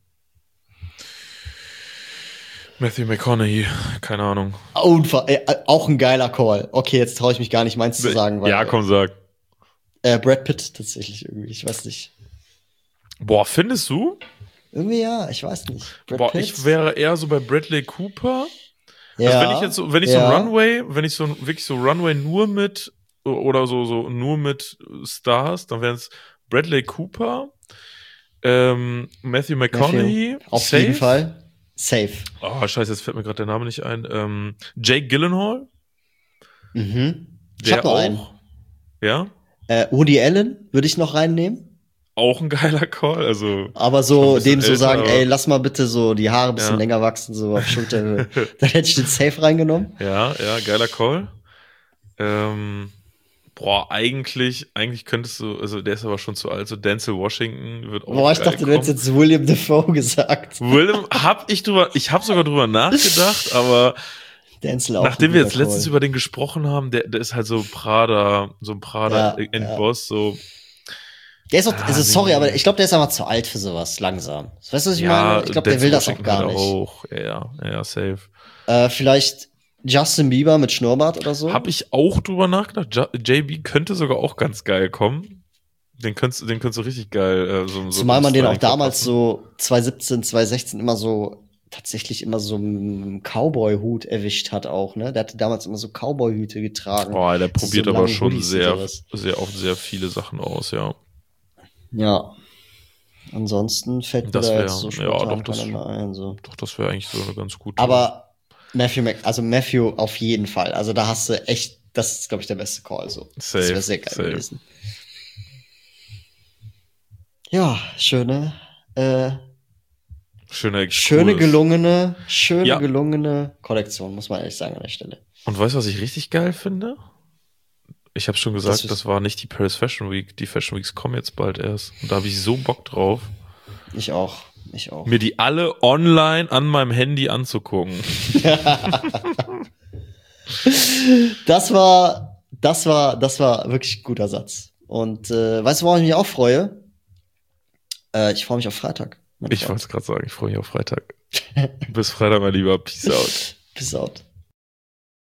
Matthew McConaughey, keine Ahnung. Auch ein geiler Call. Okay, jetzt traue ich mich gar nicht meins zu sagen, Ja, weil komm, sag. Brad Pitt tatsächlich irgendwie, ich weiß nicht. Boah, findest du? Irgendwie ja, ich weiß nicht. Brad Boah, Pitt? ich wäre eher so bei Bradley Cooper. Also Ja, wenn ich so ein ja. Runway, wenn ich so wirklich so Runway nur mit oder so nur mit Stars, dann wären es Bradley Cooper, Matthew Matthew, McConaughey, auf jeden safe. Fall. Safe. Oh, scheiße, jetzt fällt mir gerade der Name nicht ein. Jake Gyllenhaal, Mhm. Ich hab der noch einen. auch, ja, Woody Allen würde ich noch reinnehmen. auch ein geiler Call. Also Aber schon ein so, bisschen dem so älter, sagen, ey, aber lass mal bitte so die Haare ein bisschen ja. länger wachsen, so auf Schulterhöhe. Dann hätte ich den safe reingenommen. Ja, geiler Call. Ähm, eigentlich könntest du, also der ist aber schon zu alt, so Denzel Washington wird auch Boah, ich geil dachte, du hättest kommen. jetzt William Dafoe gesagt. Ich habe sogar drüber nachgedacht, aber Denzel auch ein nachdem wir guter jetzt letztens Call. über den gesprochen haben, der ist halt so ein Prada Ja, ja. Endboss, so, Der ist auch, also sorry, aber nee. ich glaube, der ist einfach zu alt für sowas, langsam. Weißt du, was ich Ja, meine? Ich glaube, der will Denzel das auch Washington halt gar nicht. auch, ja, safe. Vielleicht Justin Bieber mit Schnurrbart oder Hab so. ich auch drüber nachgedacht, JB könnte sogar auch ganz geil kommen. Den könntest du richtig geil so Zumal man den auch Styling damals verpassen. so 2017, 2016 immer so tatsächlich immer so einen Cowboy-Hut erwischt hat auch, ne? Der hatte damals immer so Cowboy-Hüte getragen. Oh, der Zu so probiert aber langen schon Hoodies und sowas. sehr oft sehr viele Sachen aus, ja. Ja. Ansonsten fällt mir Das da jetzt wäre, so ja, spontan keiner mehr ein, so. das wäre eigentlich so eine ganz gute. Aber Matthew auf jeden Fall. Also da hast du echt, das ist, glaube ich, der beste Call, so. Das wäre sehr geil Safe. gewesen. Ja, schöne, Schöner Exkurs. schöne Ja. gelungene Kollektion, muss man ehrlich sagen an der Stelle. Und weißt du, was ich richtig geil finde? Ich habe schon gesagt, das war nicht die Paris Fashion Week. Die Fashion Weeks kommen jetzt bald erst. Und da habe ich so Bock drauf, Ich auch. mir die alle online an meinem Handy anzugucken. Das war wirklich ein guter Satz. Und weißt du, worauf ich mich auch freue? Ich freue mich auf Freitag. Ich wollte es gerade sagen, ich freue mich auf Freitag. Bis Freitag, mein Lieber. Peace out. Peace out.